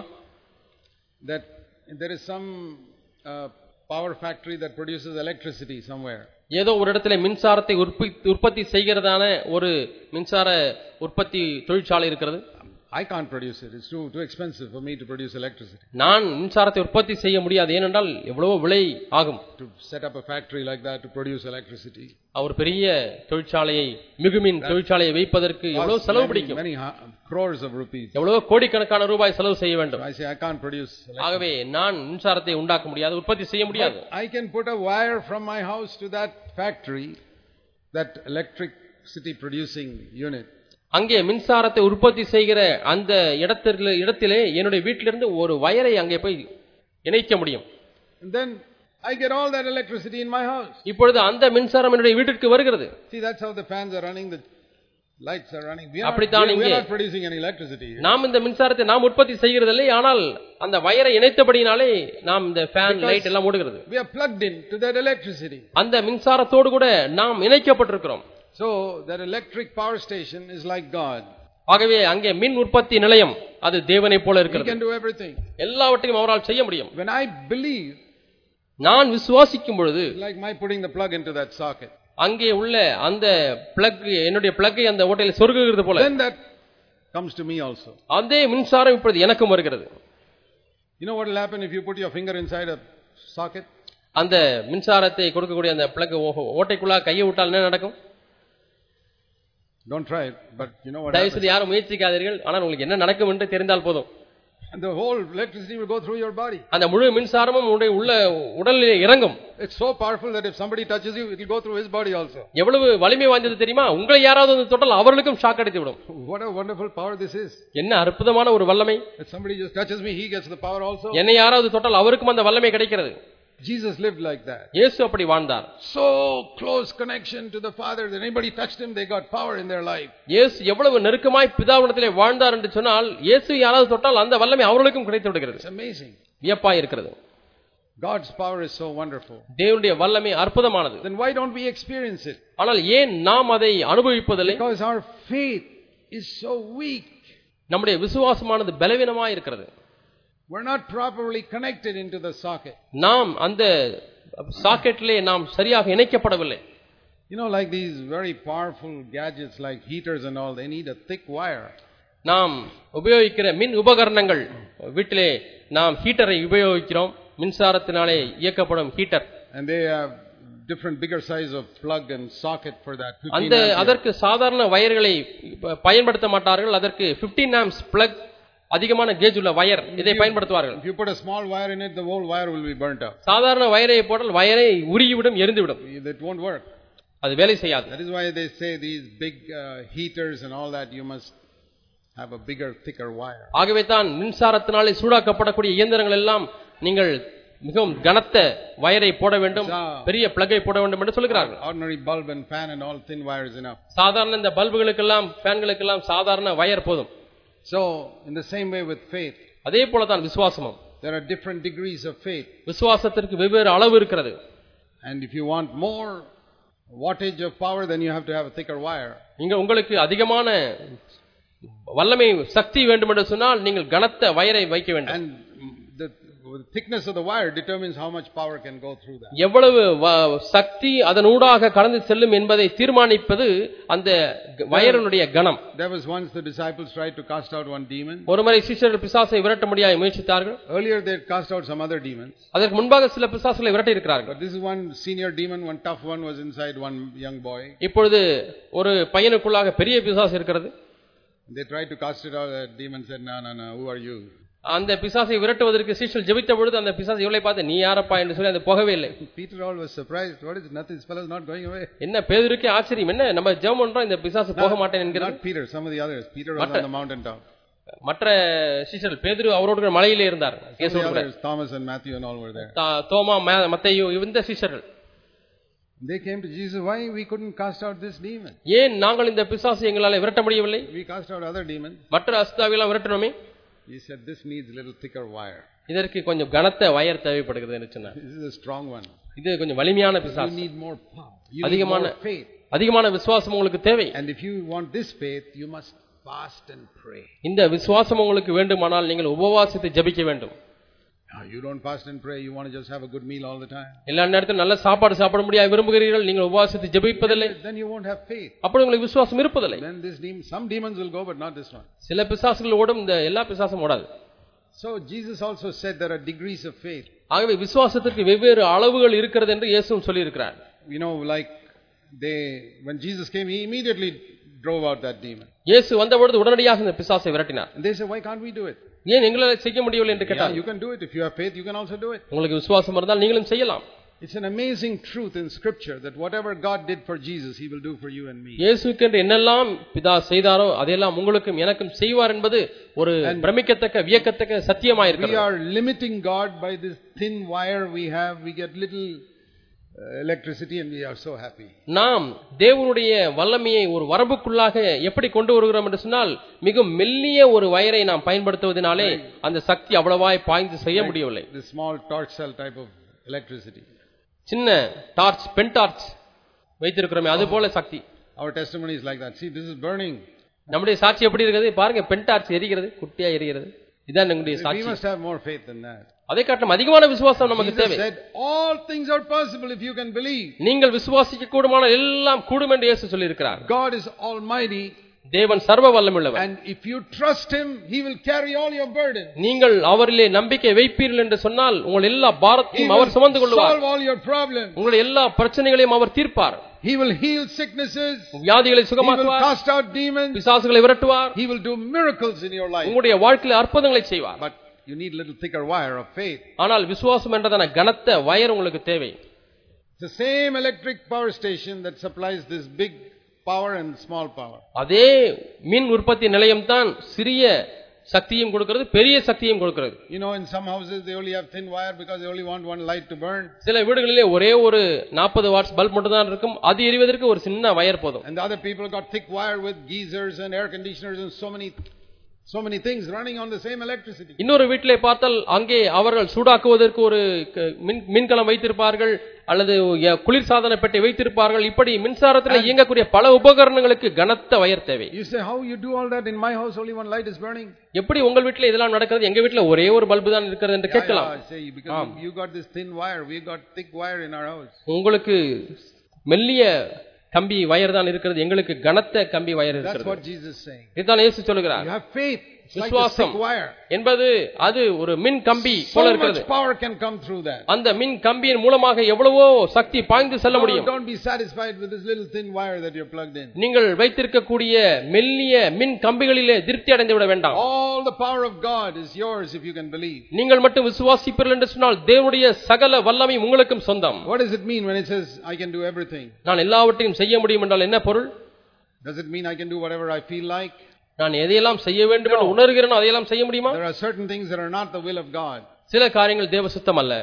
That there is some uh, power factory that produces electricity somewhere. ஏதோ ஒரு இடத்துல மின்சாரத்தை உற்பத்தி செய்கிறதான ஒரு மின்சார உற்பத்தி தொழிற்சாலை இருக்கிறது. I can't produce it. It's too too expensive for me to produce electricity. நான் மின்சாரத்தை உற்பத்தி செய்ய முடியாது. ஏனென்றால் எவ்வளவு விலை ஆகும். To set up a factory like that to produce electricity. ஒரு பெரிய தொழிற்சாலையை மிகுமின் தொழிற்சாலையை வைப்பதற்கு எவ்வளவு செலவு பிடிக்கும்? Many crores of rupees. எவ்வளவு கோடிக்கணக்கான ரூபாய் செலவு செய்ய வேண்டும். I say I can't produce. ஆகவே நான் மின்சாரத்தை உண்டாக்க முடியாது, உற்பத்தி செய்ய முடியாது. I can put a wire from my house to that factory, that electricity producing unit. அங்கே மின்சாரத்தை உற்பத்தி செய்கிற அந்த இடத்திலே இடத்திலே என்னுடைய வீட்டிலிருந்து ஒரு வயரை அங்கே போய் இணைக்க முடியும். And then I get all that electricity in my house. இப்பொழுது அந்த மின்சாரம் என்னுடைய வீட்டிற்கு வருகிறது. See, that's how the fans are running, the lights are running. We are, we are not producing any electricity. நாம் இந்த மின்சாரத்தை நாம் உற்பத்தி செய்கிறதில்லை, ஆனால் அந்த வயரை இணைத்தபடினாலே நாம் இந்த ஃபேன் லைட் எல்லாம் ஓடுகிறது. We are plugged in to that electricity. அந்த மின்சாரத்தோடு கூட நாம் இணைக்கப்பட்டிருக்கிறோம். So that electric power station is like God. ஆகவே அங்கே மின் உற்பத்தி நிலையம் அது தேவனை போல இருக்கிறது. He can do everything. எல்லாவற்றையும் அவரால் செய்ய முடியும். When I believe, நான் விசுவாசிக்கும் பொழுது, like my putting the plug into that socket, அங்கே உள்ள அந்த பிளக் என்னுடைய பிளக்கை அந்த ஓட்டையில் சொருகுகிறது போல, then that comes to me also. அதே மின்சாரம் இப்பொழுது எனக்கும் வருகிறது. You know what will happen if you put your finger inside a socket? அந்த மின்சாரத்தை கொடுக்கக்கூடிய அந்த பிளக் ஓட்டைக்குள்ள கையை விட்டால் என்ன நடக்கும்? Don't try it, but you know what happens. தயவுசெய்து யாரும் முயற்சிக்காதீர்கள், ஆனால் உங்களுக்கு என்ன நடக்கும் என்று தெரிந்தால் போதும். And the whole electricity will go through your body. அந்த முழு மின்சாரமும் உங்களுடைய உள்ள உடலிலே இறங்கும். It's so powerful that if somebody touches you, it will go through his body also. எவ்வளவு வலிமை வாய்ந்தது தெரியுமா? உங்களை யாராவது வந்து தொட்டால் அவர்களுக்கும் ஷாக் அடித்து விடும். What a wonderful power this is. என்ன அற்புதமான ஒரு வல்லமை. If somebody just touches me, he gets the power also. என்னை யாராவது தொட்டால் அவருக்கும் அந்த வல்லமை கிடைக்கிறது. Jesus lived like that. இயேசு அப்படி வாழ்ந்தார். So close connection to the Father that anybody touched him, they got power in their life. இயேசு எவ்வளவு நெருக்கமாய் பிதாவிடத்திலே வாழ்ந்தார் என்று சொன்னால், இயேசு யாராவது தொட்டால் அந்த வல்லமை அவர்களுக்கும் கிடைத்து விடுகிறது. It's amazing. வியப்பாய் இருக்கிறது. God's power is so wonderful. தேவனுடைய வல்லமை அற்புதமானது. Then why don't we experience it? ஆனால் ஏன் நாம் அதை அனுபவிப்பதில்லை? Because our faith is so weak. நம்முடைய விசுவாசமானது பலவீனமாய் இருக்கிறது. We're not properly connected into the socket. நாம் அந்த சாக்கெட்டிலே நாம் சரியாக இணைக்கப்படவில்லை. You know, like these very powerful gadgets like heaters and all, they need a thick wire. நாம் உபயோகிக்கிற மின் உபகரணங்கள், வீட்டிலே நாம் ஹீட்டரை உபயோகிக்கிறோம், மின்சாரத்தினாலே இயக்கப்படும் heater. And they have different bigger size of plug and socket for that. அந்த அதற்கு சாதாரண வயர்களை பயன்படுத்த மாட்டார்கள். அதற்கு fifteen amps plug அதிகமான கேஜ் உள்ள வயர் இதை பயன்படுத்துவார்கள். If you put a small wire in it, the whole wire will be burnt out. சாதாரண வயரை போட்டால் வயரை உருகிவிடும், எரிந்துவிடும். That won't work. அது வேலை செய்யாது. That is why they say these big uh, heaters and all that, you must have a bigger thicker wire. ஆகவே தான் மின்சாரத்தினாலே சூடாக்கப்படக்கூடிய இயந்திரங்கள் எல்லாம் நீங்கள் மிகவும் கனத்த வயரை போட வேண்டும், பெரிய பிளக்கை போட வேண்டும் என்று சொல்கிறார்கள். Ordinary bulb and fan and all thin wires enough. சாதாரண இந்த பல்புகளுக்கெல்லாம் ஃபேன்களுக்கெல்லாம் சாதாரண வயர் போதும். So in the same way with faith, அதே போல தான் விசுவாசமும். there are different degrees of faith. விசுவாசத்திற்கு வெவ்வேறு அளவு இருக்கிறது. And if you want more wattage of power, then you have to have a thicker wire. நீங்க உங்களுக்கு அதிகமான வல்லமை சக்தி வேண்டும் என்று சொன்னால் நீங்கள் கனத்த வயரை வைக்க வேண்டும். And the the thickness of the wire determines how much power can go through that. எவ்வளவு சக்தி அதனூடாக கடந்து செல்லும் என்பதை தீர்மானிப்பது அந்த வயரினுடைய கனம். There was once the disciples tried to cast out one demon. ஒருமுறை சீஷர்கள் பிசாசை விரட்ட முடியாய் முயற்சித்தார்கள். Earlier they had cast out some other demons. அதற்கு முன்பாக சில பிசாசுகளை விரட்டி இருக்கிறார்கள். But this is one senior demon, one tough one was inside one young boy. இப்பொழுது ஒரு பையனுக்குள்ளாக பெரிய பிசாசு இருக்கிறது. They tried to cast it out. The demon said, "No, no, no. Who are you?" அந்த பிசாசை விரட்டுவதற்கு சீஷர்கள் ஜெபித்த பொழுது அந்த பிசாசு இவளை பார்த்து நீ யாரப்பா என்று சொல்லி அது போகவே இல்லை. Peter all was surprised. What is nothing? This fellow is not going away. என்ன பேதுருக்கே ஆச்சரியம், என்ன நம்ம ஜெபம் பண்றோம் இந்த பிசாசு போக மாட்டேன் என்கிறது. Not Peter, some of the others. Peter was on the mountain top. மற்ற சீஷர்கள் பேதுரு அவரோடு மலையிலே இருந்தார். இயேசுவோடு Thomas and Matthew and all were there. தோமா மத்தேயு இந்த சீஷர்கள் They came to Jesus, why we couldn't cast out this demon? ஏன் நாங்கள் இந்த பிசாசை எங்களால் விரட்ட முடியவில்லை? We cast out other demons. மற்ற அசுத்தாவிகளை விரட்டணுமே. He said this needs a little thicker wire. இதற்கு கொஞ்சம் கனத்த வயர் தேவைப்படுகிறது என்று சொன்னார். This is a strong one. இது கொஞ்சம் வலிமையான பிசாசு. You need more power. You அதிகமான need more faith. அதிகமான விசுவாசம் உங்களுக்கு தேவை. And if you want this faith, you must fast and pray. இந்த விசுவாசம் உங்களுக்கு வேண்டுமானால் நீங்கள் உபவாசித்து ஜெபிக்க வேண்டும். You don't fast and pray, you want to just have a good meal all the time. எல்லா நேரத்திலும் நல்ல சாப்பாடு சாப்பிட முடியாது விரும்புகிறீர்கள், நீங்கள் உபவாசித்து ஜெபிப்பதில்லை. Then you won't have faith. அப்ப உங்களுக்கு விசுவாசம் இருப்பதில்லை. Then this demon, some demons will go but not this one. சில பிசாசுகள் ஓடும், இந்த எல்லா பிசாசும் ஓடாது. So Jesus also said there are degrees of faith. ஆகவே விசுவாசத்திற்கு வெவ்வேறு அளவுகள் இருக்கிறது என்று இயேசுவும் சொல்லி இருக்கிறார். You know, like they when Jesus came, he immediately drove out that demon. இயேசு வந்தபொழுது உடனடியாக இந்த பிசாசை விரட்டினார். And they said, why can't we do it? ஏன் எங்களால் செய்ய முடியவில்லை என்று கேட்டார். You can do it if you have faith, you can also do it. உங்களுக்கு விசுவாசம் இருந்தால் நீங்களும் செய்யலாம். It's an amazing truth in scripture that whatever God did for Jesus, he will do for you and me. இயேசுவுக்கு என்று என்னெல்லாம் பிதா செய்தாரோ அதையெல்லாம் உங்களுக்கும் எனக்கும் செய்வார் என்பது ஒரு பிரமிக்கத்தக்க வியக்கத்தக்க சத்தியமாய் இருக்கிறது. We are limiting God by this thin wire we have. We get little electricity and we are so happy. நாம் தேவனுடைய வல்லமையை ஒரு வரம்புக்குள்ளாக எப்படி கொண்டு வருகிறோம் என்று சொன்னால் மிக மெல்லிய ஒரு வயரை நாம் பயன்படுத்துவதனாலே அந்த சக்தி அவ்வளவாய் பாய்ந்து செய்ய முடியவில்லை. The small torch cell type of electricity. சின்ன டார்ச், பென் டார்ச் வைத்திருக்கிறோமே அது போல சக்தி. Our testimony is like that. See, this is burning. நம்முடைய சாட்சி எப்படி இருக்குது பாருங்க, பென் டார்ச் எரிகிறது, குட்டியா எரிகிறது. இதான் நம்முடைய சாட்சி. We must have more faith than that. அதை காட்டும் அதிகமான விசுவாசம் நமக்கு தேவை. Jesus said all things are possible if you can believe. நீங்கள் விசுவாசிக்க கூடுமான எல்லாம் கூடும் என்று இயேசு சொல்லி இருக்கிறார். God is almighty. தேவன் சர்வ வல்லமையுள்ளவர். And if you trust him, he will carry all your burden. நீங்கள் அவரிலே நம்பிக்கை வைப்பீர்கள் என்று சொன்னால் உங்கள் எல்லா பாரத்தையும் அவர் சுமந்து கொள்வார். Solve all your problems. உங்கள் எல்லா பிரச்சனைகளையும் அவர் தீர்ப்பார். He will heal sicknesses. வியாதிகளை சுகமாக்குவார். He will cast out demons. பிசாசுகளை விரட்டுவார். He will do miracles in your life. உங்களுடைய வாழ்க்கையில் அற்புதங்களை செய்வார். But you need a little thicker wire of faith. ஆனால் விசுவாசம் என்றதான கனத்த வயர் உங்களுக்கு தேவை. It's the same electric power station that supplies this big power and small power. அதே மின் உற்பத்தி நிலையம் தான் சிறிய சக்தியும் கொடுக்கிறது, பெரிய சக்தியும் கொடுக்கிறது. You know, in some houses they only have thin wire because they only want one light to burn. சில வீடுகளிலே ஒரே ஒரு forty வாட்ஸ் பல்ப் மட்டும் தான் இருக்கும், அது எரிவதற்கு ஒரு சின்ன வயர் போதும். And the other people got thick wire with geysers and air conditioners and so many so many things running on the same electricity. இன்னொரு வீட்டிலே பார்த்தால் அங்கே அவர்கள் சூடாக்குவதற்கு ஒரு மின்கலம் வைத்திருப்பார்கள் அல்லது குளிர்சாதன பெட்டி வைத்திருப்பார்கள். இப்படி மின்சாரத்தில் இயங்கக்கூடிய பல உபகரணங்களுக்கு கனத்த வயர் தேவை. You say, how you do all that? In my house only one light is burning. எப்படி உங்கள் வீட்டில் இதெல்லாம் நடக்கிறது, எங்க வீட்டில் ஒரே ஒரு பல்பு தான் இருக்கிறது என்று கேட்கலாம். Yeah, yeah, say, because you got this thin wire, we got thick wire in our house. உங்களுக்கு மெல்லிய கம்பி வயர் தான் இருக்கிறது, எங்களுக்கு கனத்த கம்பி வயர் இருக்கிறது. That's what Jesus is saying. இதுதான் இயேசு சொல்கிறார். You have faith. விசுவாசம் என்பது அது ஒரு மின் கம்பி போல இருக்கிறது. Power can come through that. அந்த மின் கம்பியின் மூலமாக எவ்வளவோ சக்தி பாய்ந்து செல்ல முடியும். Don't be satisfied with this little thin wire that you're plugged in. நீங்கள் வைத்திருக்கக்கூடிய மெல்லிய மின் கம்பிகளிலே திருப்தி அடைந்து விட வேண்டாம். All the power of God is yours if you can believe. நீங்கள் மட்டும் விசுவாசிப்பீர்கள் என்று சொன்னால் தேவனுடைய சகல வல்லமை உங்களுக்கும் சொந்தம். What does it mean when it says I can do everything? நான் எல்லாவற்றையும் செய்ய முடியும் என்றால் என்ன பொருள்? Does it mean I can do whatever I feel like? நான் எதையெல்லாம் செய்ய வேண்டும் என்று உணர்கிறேனோ அதையெல்லாம் செய்ய முடியுமா? There are certain things that are not the will of God. சில காரியங்கள் தேவ சித்தம் அல்ல.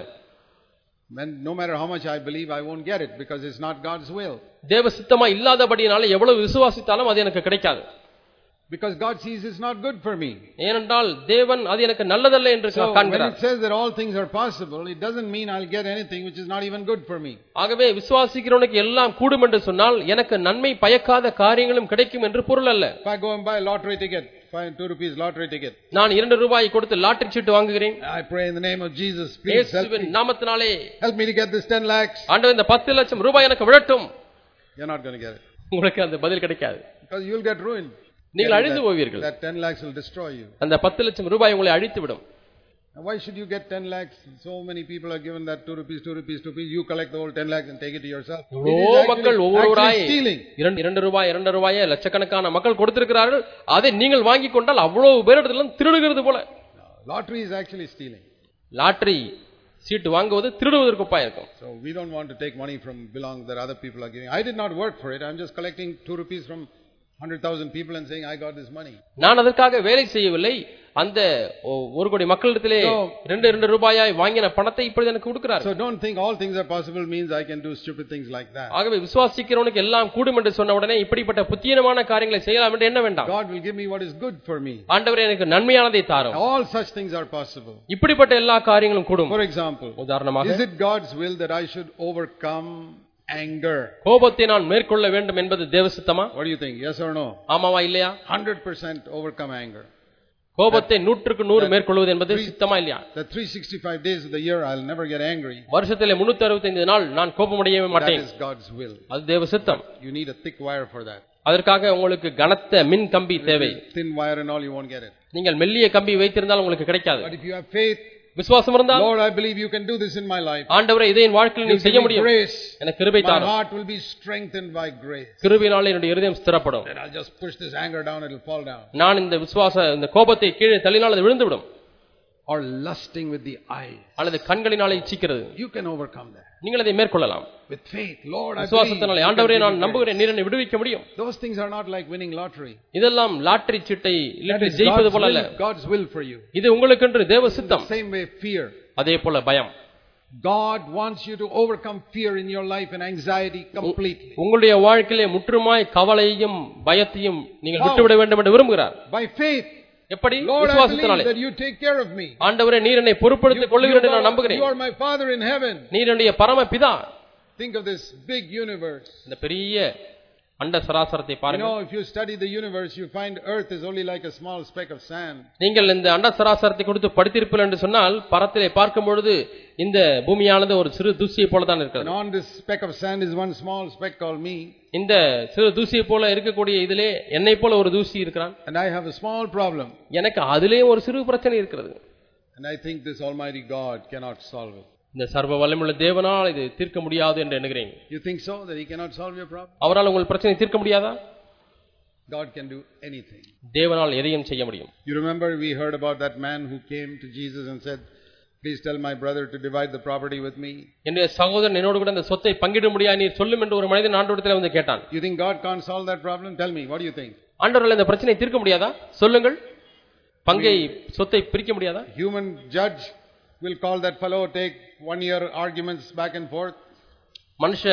When no matter how much I believe, I won't get it because it's not God's will. தேவ சித்தமா இல்லாதபடியால எவ்வளவு விசுவாசித்தாலும் அது எனக்கு கிடைக்காது. Because God sees it's not good for me. ஏனென்றால் தேவன் அது எனக்கு நல்லதல்ல என்று காண்கிறார். When it says that all things are possible, it doesn't mean I'll get anything which is not even good for me. ஆகவே விசுவாசிக்கிறவனுக்கு எல்லாம் கூடும் என்று சொன்னால் எனக்கு நன்மை பயக்காத காரியங்களும் கிடைக்கும் என்று பொருள் அல்ல. If I go and buy a lottery ticket, find two rupees lottery ticket. நான் இரண்டு ரூபாய் கொடுத்து லாட்டரி சீட்டு வாங்குகிறேன். I pray in the name of Jesus, please help me. நாமத்தினாலே help me to get this ten lakhs. ஆண்டவரே இந்த பத்து லட்சம் ரூபாய் எனக்கு விழட்டும். You're not going to get it. உங்களுக்கு அந்த பதில் கிடைக்காது. Because you'll get ruined. நீங்கள் அழிந்து போவீர்கள். That ten lakhs will destroy you. அந்த பத்து லட்சம் ரூபாய் உங்களை அழித்து விடும். Why should you get ten lakhs? So many people are given that two rupees, two rupees, two rupees. You collect the whole ten lakhs and take it to yourself. ஓ மக்கள் ஒவ்வொருவராய் இரண்டு ரூபாய் இரண்டு ரூபாயை லட்சக்கணக்கான மக்கள் கொடுத்திருக்கிறார்கள். அதை நீங்கள் வாங்கி கொண்டால் அவ்வளவு பேரிடத்திலும் திருடுகிறது போல. Lottery is actually stealing. Lottery சீட்டு வாங்குவது திருடுவதற்கு ஒப்பாய் இருக்கும். So we don't want to take money from belong that other people are giving. I did not work for it. I'm just collecting two rupees from one hundred thousand people and saying I got this money. நான் அதற்காக வேலை செய்யவில்லை. அந்த ஒரு கோடி மக்களிடத்திலே இரண்டு இரண்டு ரூபாயாய் வாங்கின பணத்தை இப்பொழுது எனக்கு கொடுக்கிறார். So don't think all things are possible means I can do stupid things like that. ஆகவே விசுவாசிக்கிறவனுக்கு எல்லாம் கூடும் என்று சொன்ன உடனே இப்படிப்பட்ட புத்தியமான காரியங்களை செய்யலாம் என்று என்ன வேண்டாம். God will give me what is good for me. ஆண்டவரே எனக்கு நன்மையானதை தாரும். All such things are possible. இப்படிப்பட்ட எல்லா காரியங்களும் கூடும். For example, உதாரணமாக is it God's will that I should overcome anger? கோபத்தை நான் மேற்கொள்ள வேண்டும் என்பது தேவ சித்தமா? What do you think? Yes or no? ஆமாவா இல்லையா? one hundred percent overcome anger. கோபத்தை நூற்றுக்கு நூறு மேற்கொள்வது என்பது சித்தமா இல்லையா? The three hundred sixty-five days of the year I'll never get angry. வருஷத்திலே முன்னூற்று அறுபத்தைந்து நாள் நான் கோபமடையவே மாட்டேன். That is God's will. அது தேவ சித்தம். You need a thick wire for that. அதற்காக உங்களுக்கு கனத்த மின் கம்பி தேவை. Thin wire and all you won't get it. நீங்கள் மெல்லிய கம்பி வைத்திருந்தால் உங்களுக்கு கிடைக்காது. But if you have faith, விசுவாசம் இருந்தால், Lord, I believe you can do this in my life. ஆண்டவரே இதை என் வாழ்க்கையில் நீ செய்ய முடியும். எனக்கு கிருபை தாரும். My heart will be strengthened by grace. கிருபையினாலே என்னுடைய இதயம் ஸ்திரப்படும். Then I'll just push this anger down, it will fall down. நான் இந்த விசுவாச இந்த கோபத்தை கீழே தள்ளினால் அது விழுந்து விடும். Or lusting with the eyes. அல்லது கண்களினாலே இச்சிக்கிறது. You can overcome that. நீங்கள் அதை மேற்கொள்ளலாம். With faith, Lord, I believe. விசுவாசத்தினாலே ஆண்டவரே நான் நம்புகிறேன் நீர் என்னை விடுவிக்க முடியும். Those things are not like winning lottery. இதெல்லாம் லாட்டரி சீட்டை இழுத்து ஜெயிப்பது போல அல்ல. God's will for you. இது உங்களுக்கென்று தேவ சித்தம். Same way fear. அதே போல பயம். God wants you to overcome fear in your life and anxiety completely. உங்களுடைய வாழ்க்கையிலே முற்றுமாய் கவலையையும் பயத்தையும் நீங்கள் விட்டுவிட வேண்டும் என்று விரும்புகிறார். By faith. எப்படி? விசுவாசத்தினாலே. That you take care of me. ஆண்டவரே நீர் என்னை பொறுப்படுத்திக் கொள்கிறீர் என்று நான் நம்புகிறேன். You are my Father in heaven. நீர் என்னுடைய பரம பிதா. Think of this big universe. இந்த பெரிய அண்ட சராசரத்தை பாருங்க. You know, if you study the universe, you find earth is only like a small speck of sand. நீங்கள் இந்த அண்ட சராசரத்தை குறித்து படித்திருப்பீர்கள் என்று சொன்னால் பரத்திலே பார்க்கும் பொழுது இந்த பூமியானது ஒரு சிறு தூசியை போல தான் இருக்கிறது. And on this speck of sand is one small speck called me. இந்த சிறு தூசியை போல இருக்கக்கூடிய இதிலே என்னை போல ஒரு தூசி இருக்கிறான். And I have a small problem. எனக்கு அதிலே ஒரு சிறு பிரச்சனை இருக்கிறது. And I think this almighty God cannot solve it. இந்த சர்வ வல்லமையுள்ள தேவனால் இது தீர்க்க முடியாது என்று எண்ணுகிறேன். You think so that he cannot solve your problem? அவரால் உங்கள் பிரச்சனை தீர்க்க முடியாதா? God can do anything. தேவனால் எதையும் செய்ய முடியும். You remember we heard about that man who came to Jesus and said, please tell my brother to divide the property with me. என்னுடைய சகோதரன் என்னோடு கூட அந்த சொத்தை பங்கிட முடியாது நீர் சொல்லும் என்று ஒரு மனிதன் ஆண்டவரிடத்தில் வந்து கேட்டான். You think God can't solve that problem? Tell me, what do you think? ஆண்டவரால் இந்த பிரச்சனையை தீர்க்க முடியாதா? சொல்லுங்கள். பங்கை சொத்தை பிரிக்க முடியாதா? Human judge will call that fellow, take one year arguments back and forth. மனுஷ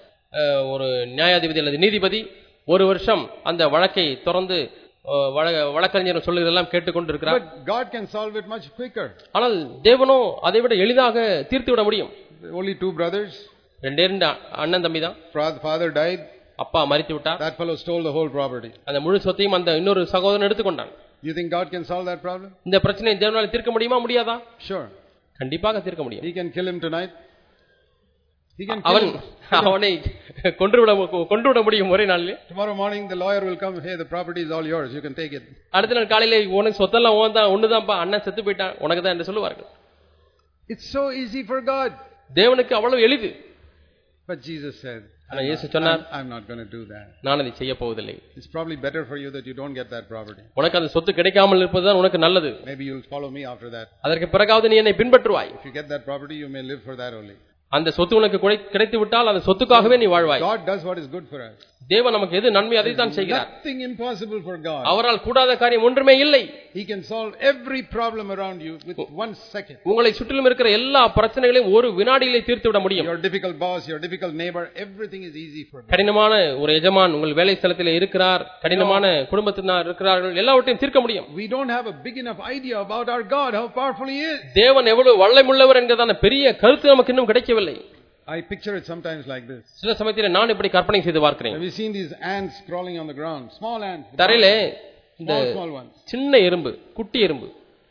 ஒரு நியாயாதிபதி அல்லது நீதிபதி ஒரு வருஷம் அந்த வழக்கை தொடர்ந்து வழக்கறிஞர் சொல்லுகிறதெல்லாம் கேட்டுக்கொண்டு இருக்கிறார். But God can solve it much quicker. ஆனால் தேவனோ அதை விட எளிதாக தீர்த்து விட முடியும். Only two brothers. ரெண்டே ரெண்டு அண்ணன் தம்பி தான். Father died. அப்பா மரித்து விட்டார். That fellow stole the whole property. அந்த முழு சொத்தையும் அந்த இன்னொரு சகோதரன் எடுத்துக்கொண்டான். You think God can solve that problem? இந்த பிரச்சனையை தேவனால் தீர்க்க முடியுமா முடியாதா? Sure. கண்டிப்பாக தீர்க்க முடியும். He can kill him tonight. He can அவன் kill. அவனை கொன்றுவிட கொன்றுவிட முடியும் ஒரே நாளிலே. Tomorrow morning the lawyer will come, hey, the property is all yours, you can take it. அடுத்த நாள் காலையில உனக்கு சொத்தெல்லாம் ஓன் தான், ஒண்ணுதான்ப்பா, அண்ணன் செத்து போயிட்டான், உனக்கு தான் என்று சொல்லுவார்கள். It's so easy for God. தேவனுக்கு அவ்வளவு எளிது. But Jesus said, ஆனா இயேசு சொன்னார், I'm not going to do that. நான் அதை செய்ய போவதில்லை. It's probably better for you that you don't get that property. உனக்கு அந்த சொத்து கிடைக்காமல் இருப்பதுதான் உனக்கு நல்லது. Maybe you'll follow me after that. அதற்கு பிறகாவது நீ என்னை பின்பற்றுவாய். If you get that property, you may live for that only. அந்த சொத்து உனக்கு கிடைத்து விட்டால் அந்த சொத்துக்காகவே நீ வாழ்வாய். God does what is good for us. தேவன் நமக்கு எது நன்மை அதை தான் செய்கிறார். Nothing impossible for God. அவரால் கூடாத காரியம் ஒன்றுமே இல்லை. He can solve every problem around you with one second. உங்களை சுற்றிலும் இருக்கிற எல்லா பிரச்சனைகளையும் ஒரு வினாடியிலே தீர்த்து விட முடியும். Your difficult boss, your difficult neighbor, everything is easy for God. கடினமான ஒரு எஜமான் உங்கள் வேலை ஸ்தலத்திலே இருக்கிறார், கடினமான குடும்பத்தினர் இருக்கிறார்கள், எல்லாவற்றையும் தீர்க்க முடியும். We don't have a big enough idea about our God, how powerful he is. தேவன் எவ்வளவு வல்லமையுள்ளவர் என்கிறதான பெரிய கருத்து நமக்கு இன்னும் கிடைக்கவில்லை. I picture it sometimes like this. சில சமயத்தில் நான் இப்படி கற்பனை செய்து பார்க்கிறேன். Have you seen these ants crawling on the ground? Small ants. தரையிலே இந்த Small, small ones. சின்ன எறும்பு, குட்டி எறும்பு,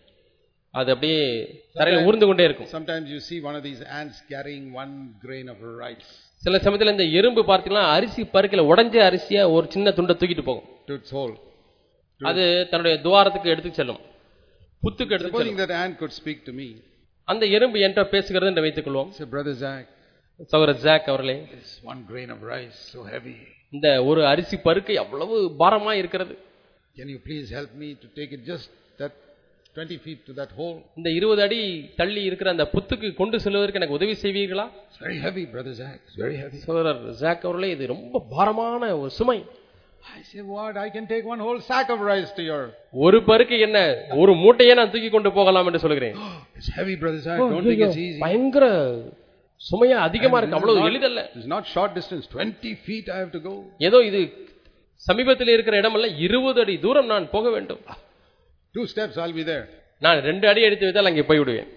அது அப்படியே தரையில ஊர்ந்து கொண்டே இருக்கும். Sometimes you see one of these ants carrying one grain of rice. சில சமயத்தில் இந்த எறும்பு பார்த்தீங்கன்னா அரிசி பருக்கில உடைஞ்ச அரிசியா ஒரு சின்ன துண்டை தூக்கிட்டு போகும். To its hole. அது தன்னுடைய துவாரத்துக்கு எடுத்து செல்லும், புத்துக்கு எடுத்து Supposing செல்லும். that ant could speak to me. அந்த எறும்பு என்கிட்ட பேசுகிறது என்று வைத்துக் கொள்வோம். Say, Brother Zach. சகோதரர் ஜாக் அவர்களே, This one grain of rice so heavy. இந்த ஒரு அரிசி பருக்கை அவ்வளவு பாரமா இருக்கிறது. Can you please help me to take it just that twenty feet to that hole? இந்த இருபது அடி தள்ளி இருக்கிற அந்த புத்துக்கு கொண்டு செல்வதற்கு எனக்கு உதவி செய்வீர்களா? It's very heavy, Brother Zach. It's very heavy. சகோதரர் ஜாக் அவர்களே, இது ரொம்ப பாரமான ஒரு சுமை. I say, what? I can take one whole sack of rice to your. ஒரு பருக்கு என்ன, ஒரு மூட்டையே நான் தூக்கி கொண்டு போகலாம் என்று சொல்கிறேன். It's heavy, Brother Zach. Don't think it's easy. பயங்கர சுமையா அதிகமா இருக்கு, அவ்வளவு எளிதல்ல. It's not short distance, twenty feet I have to go. ஏதோ இது சமீபத்தில் இருக்கிற இடமல்ல, இருபது அடி தூரம் நான் போக வேண்டும். Two steps I'll be there. நான் ரெண்டு அடி எடுத்து வைத்தால் அங்கே போய் விடுவேன்.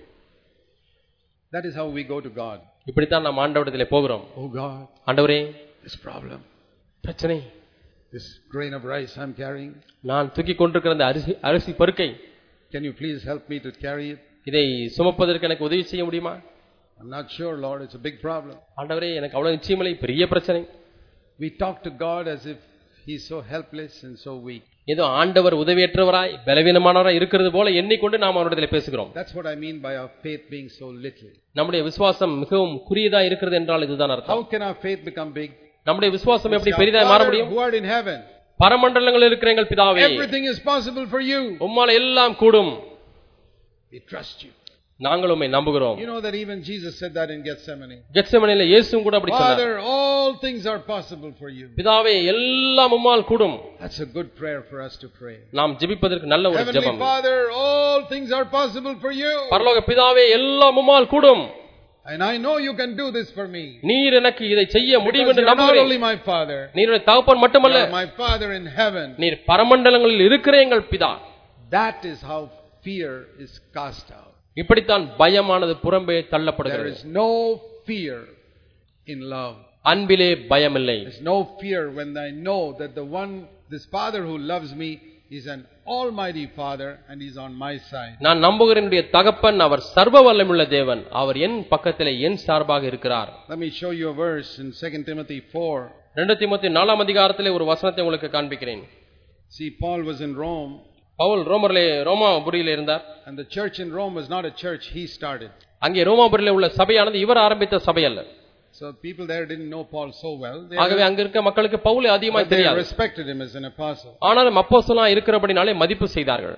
That is how we go to God. இப்படித்தான் நாம் ஆண்டவரிடத்திலே போகிறோம். Oh God, ஆண்டவரே, this problem, பிரச்சனை, this grain of rice I'm carrying, நான் தூக்கி கொண்டிருக்கிற அந்த அரிசி அரிசி பருக்கை, can you please help me to carry it? இதை சுமப்பதற்கு எனக்கு உதவி செய்ய முடியுமா? I'm not sure, Lord. It's a big problem. ஆண்டவரே, எனக்கு அவ்வளவு நிச்சயமில்லை, பெரிய பிரச்சனை. We talk to God as if He's so helpless and so weak. ஏதோ ஆண்டவர் உதவியற்றவராய் பலவீனமானவராய் இருக்கிறது போல எண்ணிக்கொண்டு நாம் அவரிடத்தில் பேசுகிறோம். That's what I mean by our faith being so little. நம்முடைய விசுவாசம் மிகவும் குறுகியதா இருக்கிறது என்றால் இதுதான் அர்த்தம். How can our faith become big? நம்முடைய விசுவாசம் எப்படி பெரிதாய் மாற முடியும்? Who art in heaven? பரமண்டலங்களில் இருக்கிற எங்கள் பிதாவே, Everything is possible for you. உம்மால் எல்லாம் கூடும். We trust you. நாங்கள் உம்மை நம்புகிறோம். You know that even Jesus said that in Gethsemane. கெத்செமனேல இயேசுவும் கூட அப்படி சொன்னார். Father, all things are possible for you. பிதாவே, எல்லாம் உம்மால் கூடும். That's a good prayer for us to pray. நாம் ஜெபிப்பதற்கு நல்ல ஒரு Heavenly ஜெபம். Father, all things are possible for you. பரலோக பிதாவே, எல்லாம் உம்மால் கூடும். And I know you can do this for me. நீர் எனக்கு இதை செய்ய முடியும் என்று Not நம்புகிறேன். only my Father, நீர் தகப்பன் மட்டுமல்ல, you are my Father in heaven. நீர் பரமண்டலங்களில் இருக்கிற எங்கள் பிதா. That is how fear is cast out. இப்படித்தான் பயமானது புறம்பே There தள்ளப்படுகிறது. is no fear in love. அன்பிலே பயமில்லை. There is no fear when I know that the one, this Father who loves me is an almighty Father and He is on my side. நான் நம்புகிறேன், என்னுடைய தகப்பன் அவர் சர்வ வல்லமையுள்ள தேவன், அவர் என் பக்கத்திலே என் சார்பாக இருக்கிறார். Let me show you a verse in Second Timothy four. இரண்டு தீமோத்தேயு நாலாம் அதிகாரத்திலே ஒரு வசனத்தை உங்களுக்கு காண்பிக்கிறேன். See, Paul was in Rome. Pavul ரோமரிலே ரோமாபுரியிலே இருந்தார். And the church in Rome was not a church he started. அங்கே ரோமாபுரியிலே உள்ள சபையானது இவர் ஆரம்பித்த சபை அல்ல. So people there didn't know Paul so well. ஆகவே அங்க இருக்க மக்களுக்கு பவுலை அதிகமாக They தெரியாது. respected him as an apostle. ஆனாலும் அப்போஸ்தலனா இருக்கிறபடினாலே மதிப்பு செய்தார்கள்.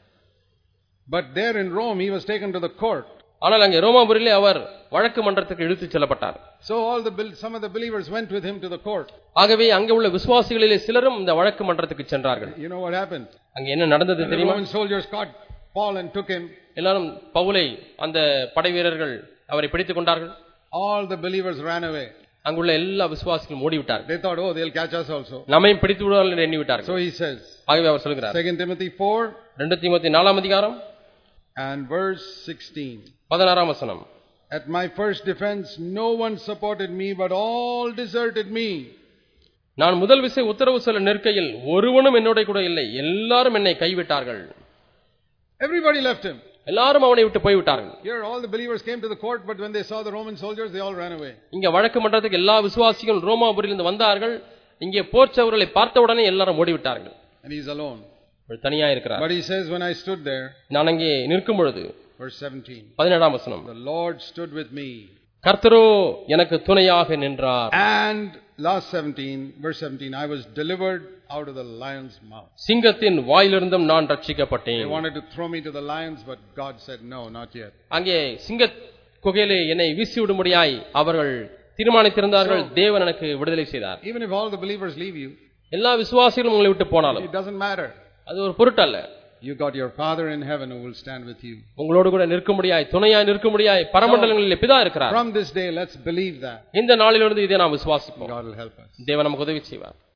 But there in Rome he was taken to the court. ஆனால் அங்கே ரோமாபுரியிலே அவர் வழக்கு மன்றத்துக்கு இழுத்துச் செல்லப்பட்டார். So all the some of the believers went with him to the court. ஆகவே அங்கே உள்ள விசுவாசிகளிலே சிலரும் இந்த வழக்கு மன்றத்துக்கு சென்றார்கள். You know what happened? அங்கே என்ன நடந்தது தெரியுமா? Roman soldiers caught Paul and took him. எல்லாரும் பவுலை, அந்த படை வீரர்கள் அவரை பிடித்துக் கொண்டார்கள். All the believers ran away. அங்குள்ள எல்லா விசுவாசிகளும் ஓடி விட்டார்கள். They thought, oh, they'll catch us also. நம்மையும் பிடித்து விடுவார்கள் என்று எண்ணி விட்டார்கள். So he says, ஆகவே அவர் சொல்கிறார், Second Timothy four இரண்டு தீமோத்தேயு நாலாம் அதிகாரம் and verse sixteen. பதினாறாம் வசனம். At my first defense no one supported me but all deserted me. நான் முதல் விசை உத்தரவு சொல்ல நிற்கையில் ஒருவனும் என்னோட கூட இல்லை, எல்லாரும் என்னை கைவிட்டார்கள். Everybody left him. எல்லாரும் அவனை விட்டு போய் விட்டார்கள். Here all the believers came to the court, but when they saw the Roman soldiers, they all ran away. இங்க வழக்கு மன்றத்துக்கு எல்லா விசுவாசிகளும் ரோமாபுரியிலிருந்து வந்தார்கள். இங்கே போர் சவர்களை பார்த்த உடனே எல்லாரும் ஓடி விட்டார்கள். And he is alone. தனியா இருக்கிறார். But he says, when I stood there, நான் அங்கே நிற்கும் பொழுது, verse seventeen, பதினேழாம் வசனம், the Lord stood with me. கர்த்தரோ எனக்கு துணையாக நின்றார். And last seventeen, verse seventeen, I was delivered out of the lion's mouth. சிங்கத்தின் வாயிலிருந்தும் நான் ரட்சிக்கப்பட்டேன். They wanted to throw me to the lions, but God said, no, not yet. அங்கே சிங்க குகையிலே என்னை வீசி விடும்படியாய் அவர்கள் தீர்மானித்திருந்தார்கள். தேவன் எனக்கு விடுதலை செய்தார். Even if all the believers leave you, எல்லா விசுவாசிகளும் உங்களை விட்டு போனாலும், it doesn't matter. அது ஒரு பொருட்டல்ல. You got your Father in heaven who will stand with you. உங்களோடு கூட நிற்கும்படியாய், துணையாய் நிற்கும்படியாய் பரமண்டலங்களிலே பிதா இருக்கிறார். From this day, let's believe that. இந்த நாளிலிருந்து இதை நாம் விசுவாசிப்போம். God will help us. தேவன் நமக்கு உதவி செய்வார்.